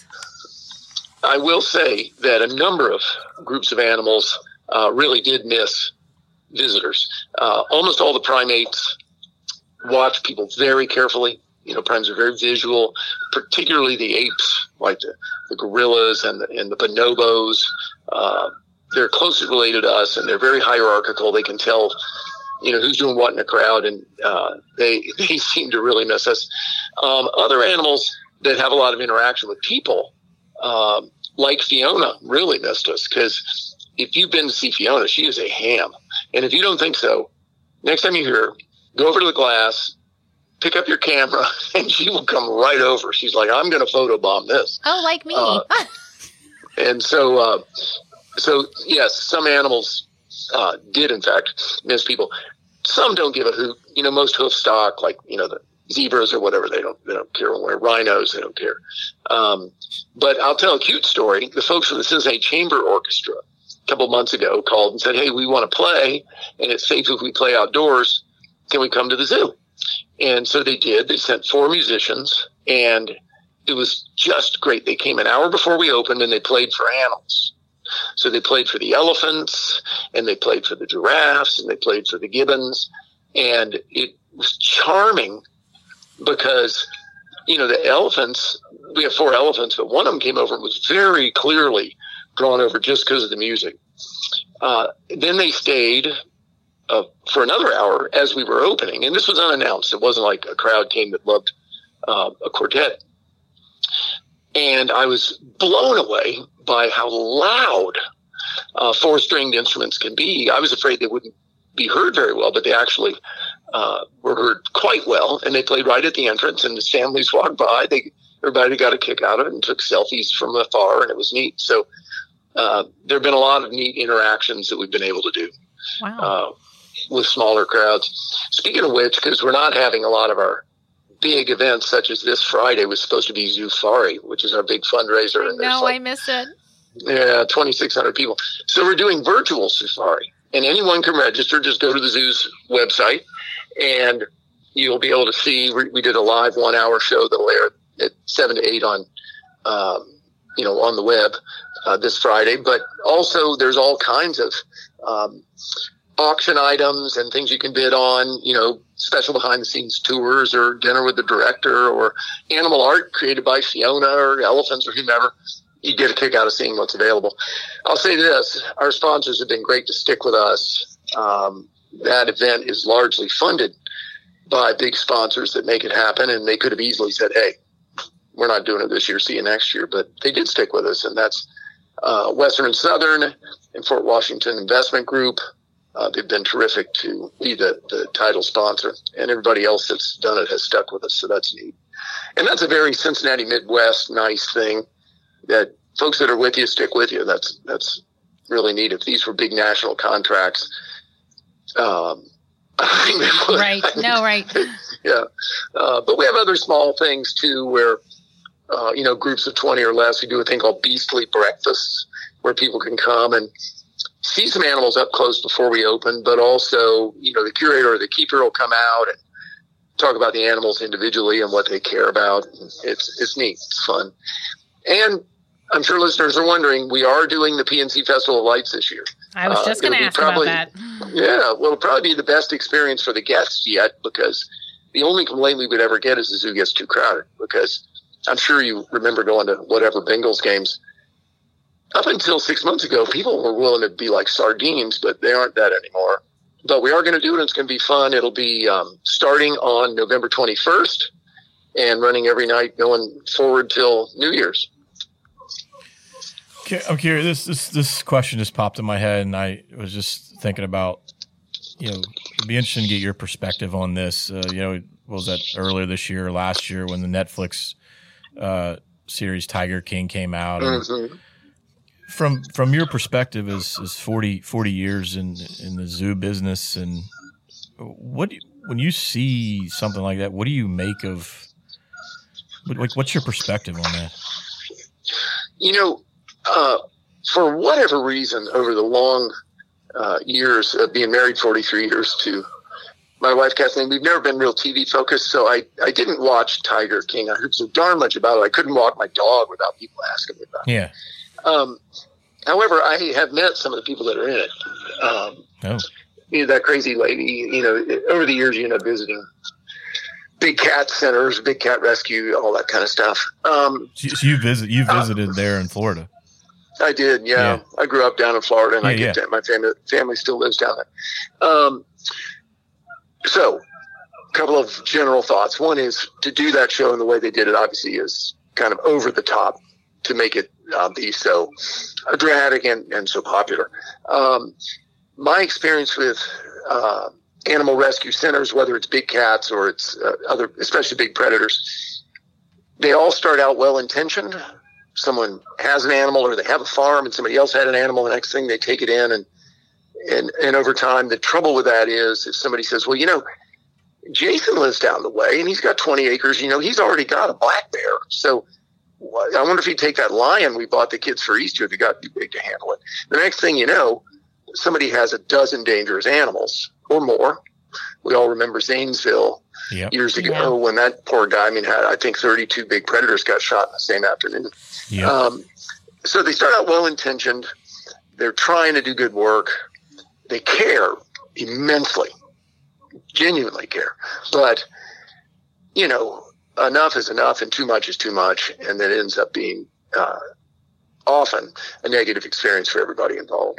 I will say that a number of groups of animals really did miss visitors. Almost all the primates watch people very carefully. You know, primates are very visual, particularly the apes, like the gorillas and the bonobos. They're closely related to us, and they're very hierarchical. They can tell, you know, who's doing what in a crowd, and they seem to really miss us. Other animals that have a lot of interaction with people, like Fiona, really missed us, because if you've been to see Fiona, she is a ham. And if you don't think so, next time you're here, go over to the glass, pick up your camera, and she will come right over. She's like, "I'm going to photobomb this." Oh, like me. And so yes, some animals did in fact miss people. Some don't give a hoot. You know, most hoof stock, like, you know, the zebras or whatever, they don't care. When rhinos, they don't care. But I'll tell a cute story. The folks from the Cincinnati Chamber Orchestra a couple months ago called and said, "Hey, we want to play, and it's safe if we play outdoors. Can we come to the zoo?" And so they did. They sent 4 musicians, and it was just great. They came an hour before we opened, and they played for animals. So they played for the elephants, and they played for the giraffes, and they played for the gibbons. And it was charming because, you know, the elephants, we have 4 elephants, but one of them came over and was very clearly drawn over just because of the music. Then they stayed for another hour as we were opening. And this was unannounced. It wasn't like a crowd came that loved a quartet. And I was blown away by how loud 4-stringed instruments can be. I was afraid they wouldn't be heard very well, but they actually were heard quite well. And they played right at the entrance, and as families walked by, everybody got a kick out of it and took selfies from afar, and it was neat. So there have been a lot of neat interactions that we've been able to do. Wow. With smaller crowds. Speaking of which, because we're not having a lot of our big events, such as this Friday was supposed to be Zoofari, which is our big fundraiser. I miss it. Yeah, 2,600 people. So we're doing virtual Zoofari, and anyone can register. Just go to the zoo's website, and you'll be able to see. We did a live 1-hour show that'll air at 7 to 8 on, on the web this Friday. But also, there's all kinds of auction items and things you can bid on, you know, special behind-the-scenes tours or dinner with the director or animal art created by Fiona or elephants or whomever. You get a kick out of seeing what's available. I'll say this, our sponsors have been great to stick with us. That event is largely funded by big sponsors that make it happen, and they could have easily said, "Hey, we're not doing it this year, see you next year," but they did stick with us, and that's Western and Southern and Fort Washington Investment Group. They've been terrific to be the title sponsor, and everybody else that's done it has stuck with us, so that's neat. And that's a very Cincinnati Midwest nice thing, that folks that are with you stick with you. That's really neat. If these were big national contracts, I think they would. Right. No, right. Yeah. But we have other small things too, where, groups of 20 or less, we do a thing called Beastly Breakfasts, where people can come and see some animals up close before we open, but also, the curator or the keeper will come out and talk about the animals individually and what they care about. It's neat. It's fun. And I'm sure listeners are wondering, we are doing the PNC Festival of Lights this year. I was just going to ask about that. Yeah, well, it'll probably be the best experience for the guests yet, because the only complaint we would ever get is the zoo gets too crowded, because I'm sure you remember going to whatever Bengals games. up until 6 months ago, people were willing to be like sardines, but they aren't that anymore. But we are going to do it, and it's going to be fun. It'll be starting on November 21st and running every night going forward till New Year's. I'm curious. This question just popped in my head, and I was just thinking about, it'd be interesting to get your perspective on this. What was that earlier this year or last year when the Netflix series Tiger King came out? Mm-hmm. From your perspective as 40 years in the zoo business, and when you see something like that, what do you make of? What's your perspective on that? For whatever reason, over the long years of being married 43 years to my wife Kathleen, we've never been real TV focused. So I didn't watch Tiger King. I heard so darn much about it. I couldn't walk my dog without people asking me about it. Yeah. However, I have met some of the people that are in it. That crazy lady, over the years, visiting big cat centers, big cat rescue, all that kind of stuff. So you visited there in Florida. I did. Yeah. I grew up down in Florida, and my family still lives down there. So a couple of general thoughts. One is to do that show in the way they did it, obviously, is kind of over the top to make it be so dramatic and so popular. My experience with animal rescue centers, whether it's big cats or it's other, especially big predators, they all start out well-intentioned. Someone has an animal, or they have a farm and somebody else had an animal. The next thing, they take it in, and over time, the trouble with that is if somebody says, well, Jason lives down the way and he's got 20 acres, he's already got a black bear. So I wonder if he'd take that lion we bought the kids for Easter if he got too big to handle it. The next thing you know, somebody has a dozen dangerous animals or more. We all remember Zanesville years ago when that poor guy, had, I think 32 big predators got shot in the same afternoon. Yep. So they start out well-intentioned. They're trying to do good work. They care immensely, genuinely care. But, enough is enough and too much is too much. And that ends up being often a negative experience for everybody involved.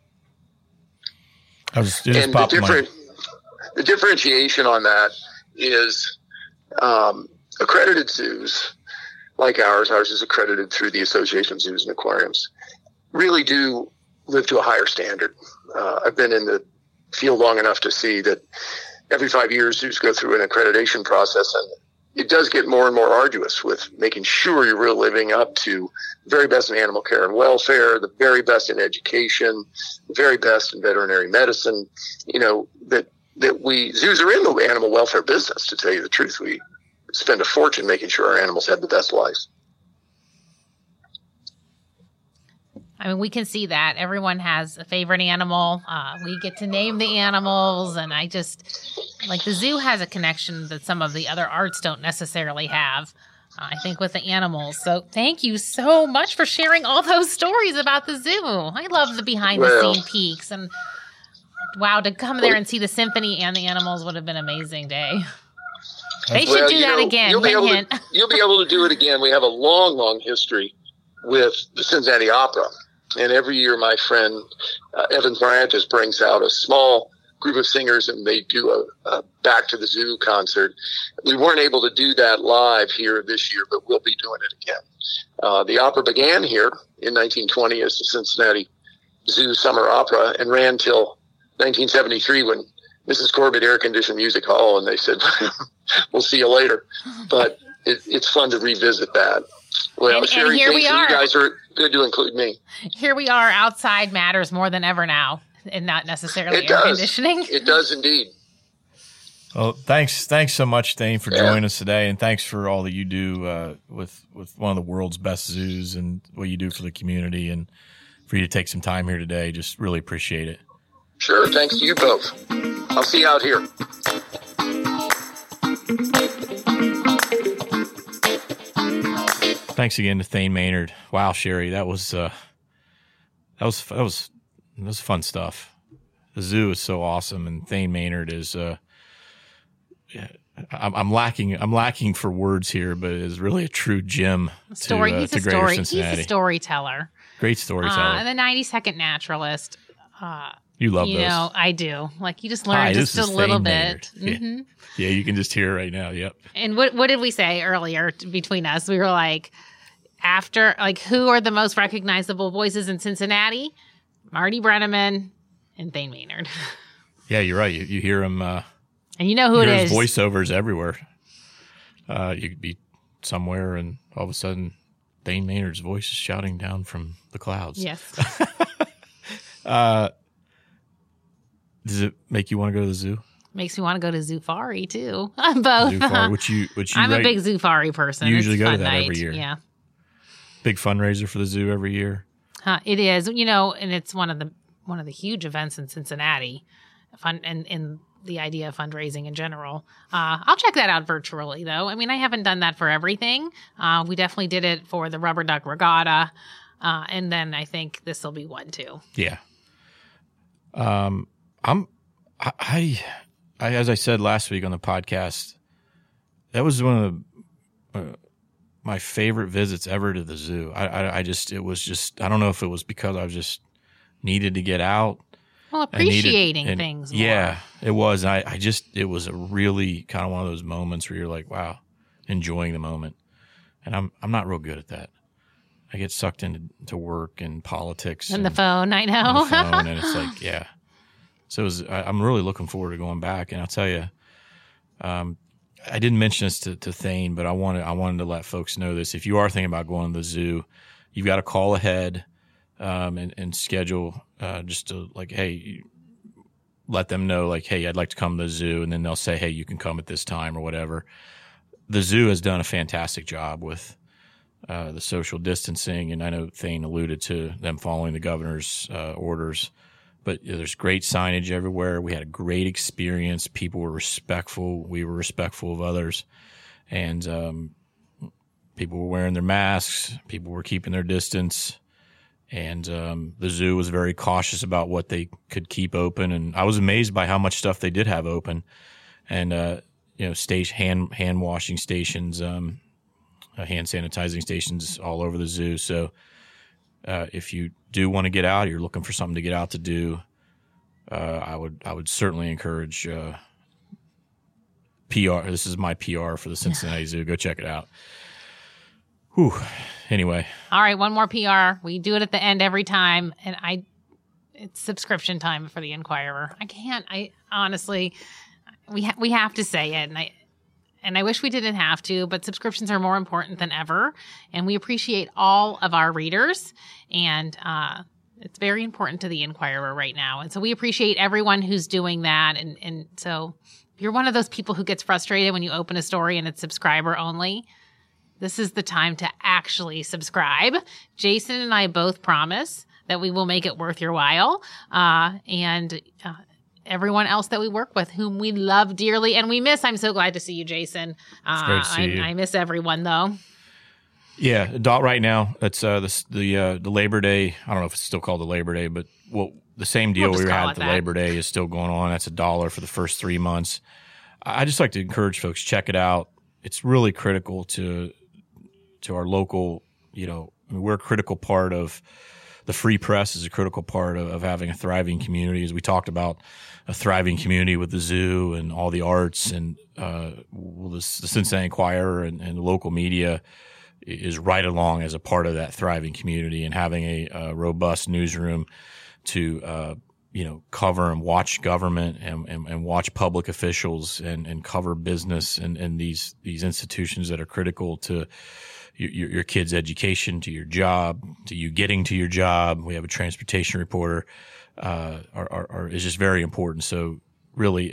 The differentiation on that is accredited zoos like ours is accredited through the Association of Zoos and Aquariums, really do live to a higher standard. I've been in the field long enough to see that every 5 years zoos go through an accreditation process, and it does get more and more arduous with making sure you're really living up to the very best in animal care and welfare, the very best in education, the very best in veterinary medicine. Zoos are in the animal welfare business, to tell you the truth. We spend a fortune making sure our animals have the best lives. We can see that everyone has a favorite animal. We get to name the animals, and I just the zoo has a connection that some of the other arts don't necessarily have. I think with the animals. So thank you so much for sharing all those stories about the zoo. I love the behind the scene peeks, and wow, to come there and see the symphony and the animals would have been an amazing day. They should do that again. You'll be able to do it again. We have a long, long history with the Cincinnati Opera. And every year, my friend Evan Francis brings out a small group of singers, and they do a Back to the Zoo concert. We weren't able to do that live here this year, but we'll be doing it again. The opera began here in 1920 as the Cincinnati Zoo Summer Opera and ran till 1973 when Mrs. Corbett air-conditioned Music Hall, and they said, we'll see you later. But it's fun to revisit that. Well, Sherry, and here we are. You guys are good to include me. Here we are. Outside matters more than ever now, and not necessarily air conditioning. It does indeed. Well, thanks so much, Thane, for joining us today, and thanks for all that you do with one of the world's best zoos and what you do for the community, and for you to take some time here today. Just really appreciate it. Sure. Thanks to you both. I'll see you out here. Thanks again to Thane Maynard. Wow, Sherry, that was fun stuff. The zoo is so awesome, and Thane Maynard is. I'm lacking for words here, but it is really a true gem. He's a Greater Cincinnati. He's a storyteller. Great storyteller. And the 90-second naturalist. You love those. I do. Like, you just learn just a little bit. Mm-hmm. Yeah, you can just hear it right now. Yep. And what did we say earlier between us? We were like, after, like, who are the most recognizable voices in Cincinnati? Marty Brenneman and Thane Maynard. Yeah, you're right. You hear him. And you know who it is. Voiceovers everywhere. You could be somewhere and all of a sudden Thane Maynard's voice is shouting down from the clouds. Yes. Does it make you want to go to the zoo? Makes me want to go to Zoofari too. Both. Zoofari, which you I'm a big Zoofari person. You usually it's go fun to that night. every year. Yeah. Big fundraiser for the zoo every year. It is, and it's one of the huge events in Cincinnati. Fun and the idea of fundraising in general. I'll check that out virtually though. I mean, I haven't done that for everything. We definitely did it for the Rubber Duck Regatta, and then I think this will be one too. Yeah. I as I said last week on the podcast, that was one of my favorite visits ever to the zoo. It was I don't know if it was because I was just needed to get out. Well, appreciating things more. Yeah, it was. It was a really kind of one of those moments where you're like, wow, enjoying the moment. And I'm not real good at that. I get sucked into work and politics. And the phone, I know. And the phone, and it's like, yeah. So I'm really looking forward to going back. And I'll tell you, I didn't mention this to Thane, but I wanted to let folks know this. If you are thinking about going to the zoo, you've got to call ahead and schedule just to, like, hey, let them know, like, hey, I'd like to come to the zoo. And then they'll say, hey, you can come at this time or whatever. The zoo has done a fantastic job with the social distancing. And I know Thane alluded to them following the governor's orders. But there's great signage everywhere. We had a great experience. People were respectful. We were respectful of others. And people were wearing their masks. People were keeping their distance. And the zoo was very cautious about what they could keep open. And I was amazed by how much stuff they did have open. And, hand washing stations, hand sanitizing stations all over the zoo. So if you do want to get out, you're looking for something to get out to do, I would certainly encourage PR. This is my PR for the Cincinnati Zoo. Go check it out. Whew. Anyway. All right, one more PR. We do it at the end every time, and it's subscription time for the Inquirer. I honestly, we have to say it, and I wish we didn't have to, but subscriptions are more important than ever, and we appreciate all of our readers, and it's very important to the Inquirer right now. And so we appreciate everyone who's doing that, and so if you're one of those people who gets frustrated when you open a story and it's subscriber only, this is the time to actually subscribe. Jason and I both promise that we will make it worth your while, and everyone else that we work with, whom we love dearly and we miss. I'm so glad to see you, Jason. It's great to see you. I miss everyone, though. Yeah, right now it's the Labor Day. I don't know if it's still called the Labor Day, but the same deal we had at the Labor Day is still going on. That's $1 for the first 3 months. I just like to encourage folks, check it out. It's really critical to our local. We're a critical part of. The free press is a critical part of having a thriving community. As we talked about, a thriving community with the zoo and all the arts, and the Cincinnati Enquirer and the local media is right along as a part of that thriving community, and having a robust newsroom to cover and watch government and watch public officials and cover business and these institutions that are critical to your kid's education, to your job, to you getting to your job. We have a transportation reporter, is just very important. So really,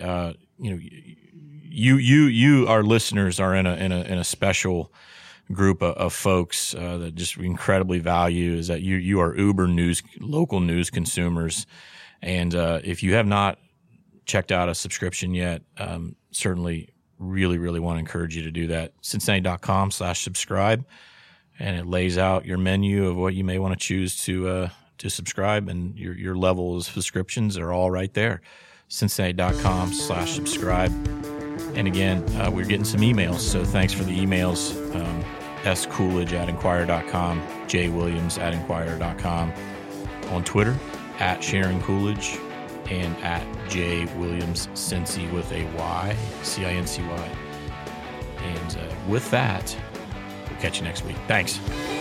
you, our listeners, are in a special group of folks that just incredibly value is that you are uber local news consumers. And if you have not checked out a subscription yet, certainly really, really want to encourage you to do that. Cincinnati.com/subscribe, and it lays out your menu of what you may want to choose to subscribe, and your level of subscriptions are all right there. Cincinnati.com/subscribe. And again, we're getting some emails, so thanks for the emails. scoolidge at inquirer.com, jwilliams@inquirer.com. On Twitter, at Sharon Coolidge, and at J Williams Cincy with a Y, Cincy. And with that, we'll catch you next week. Thanks.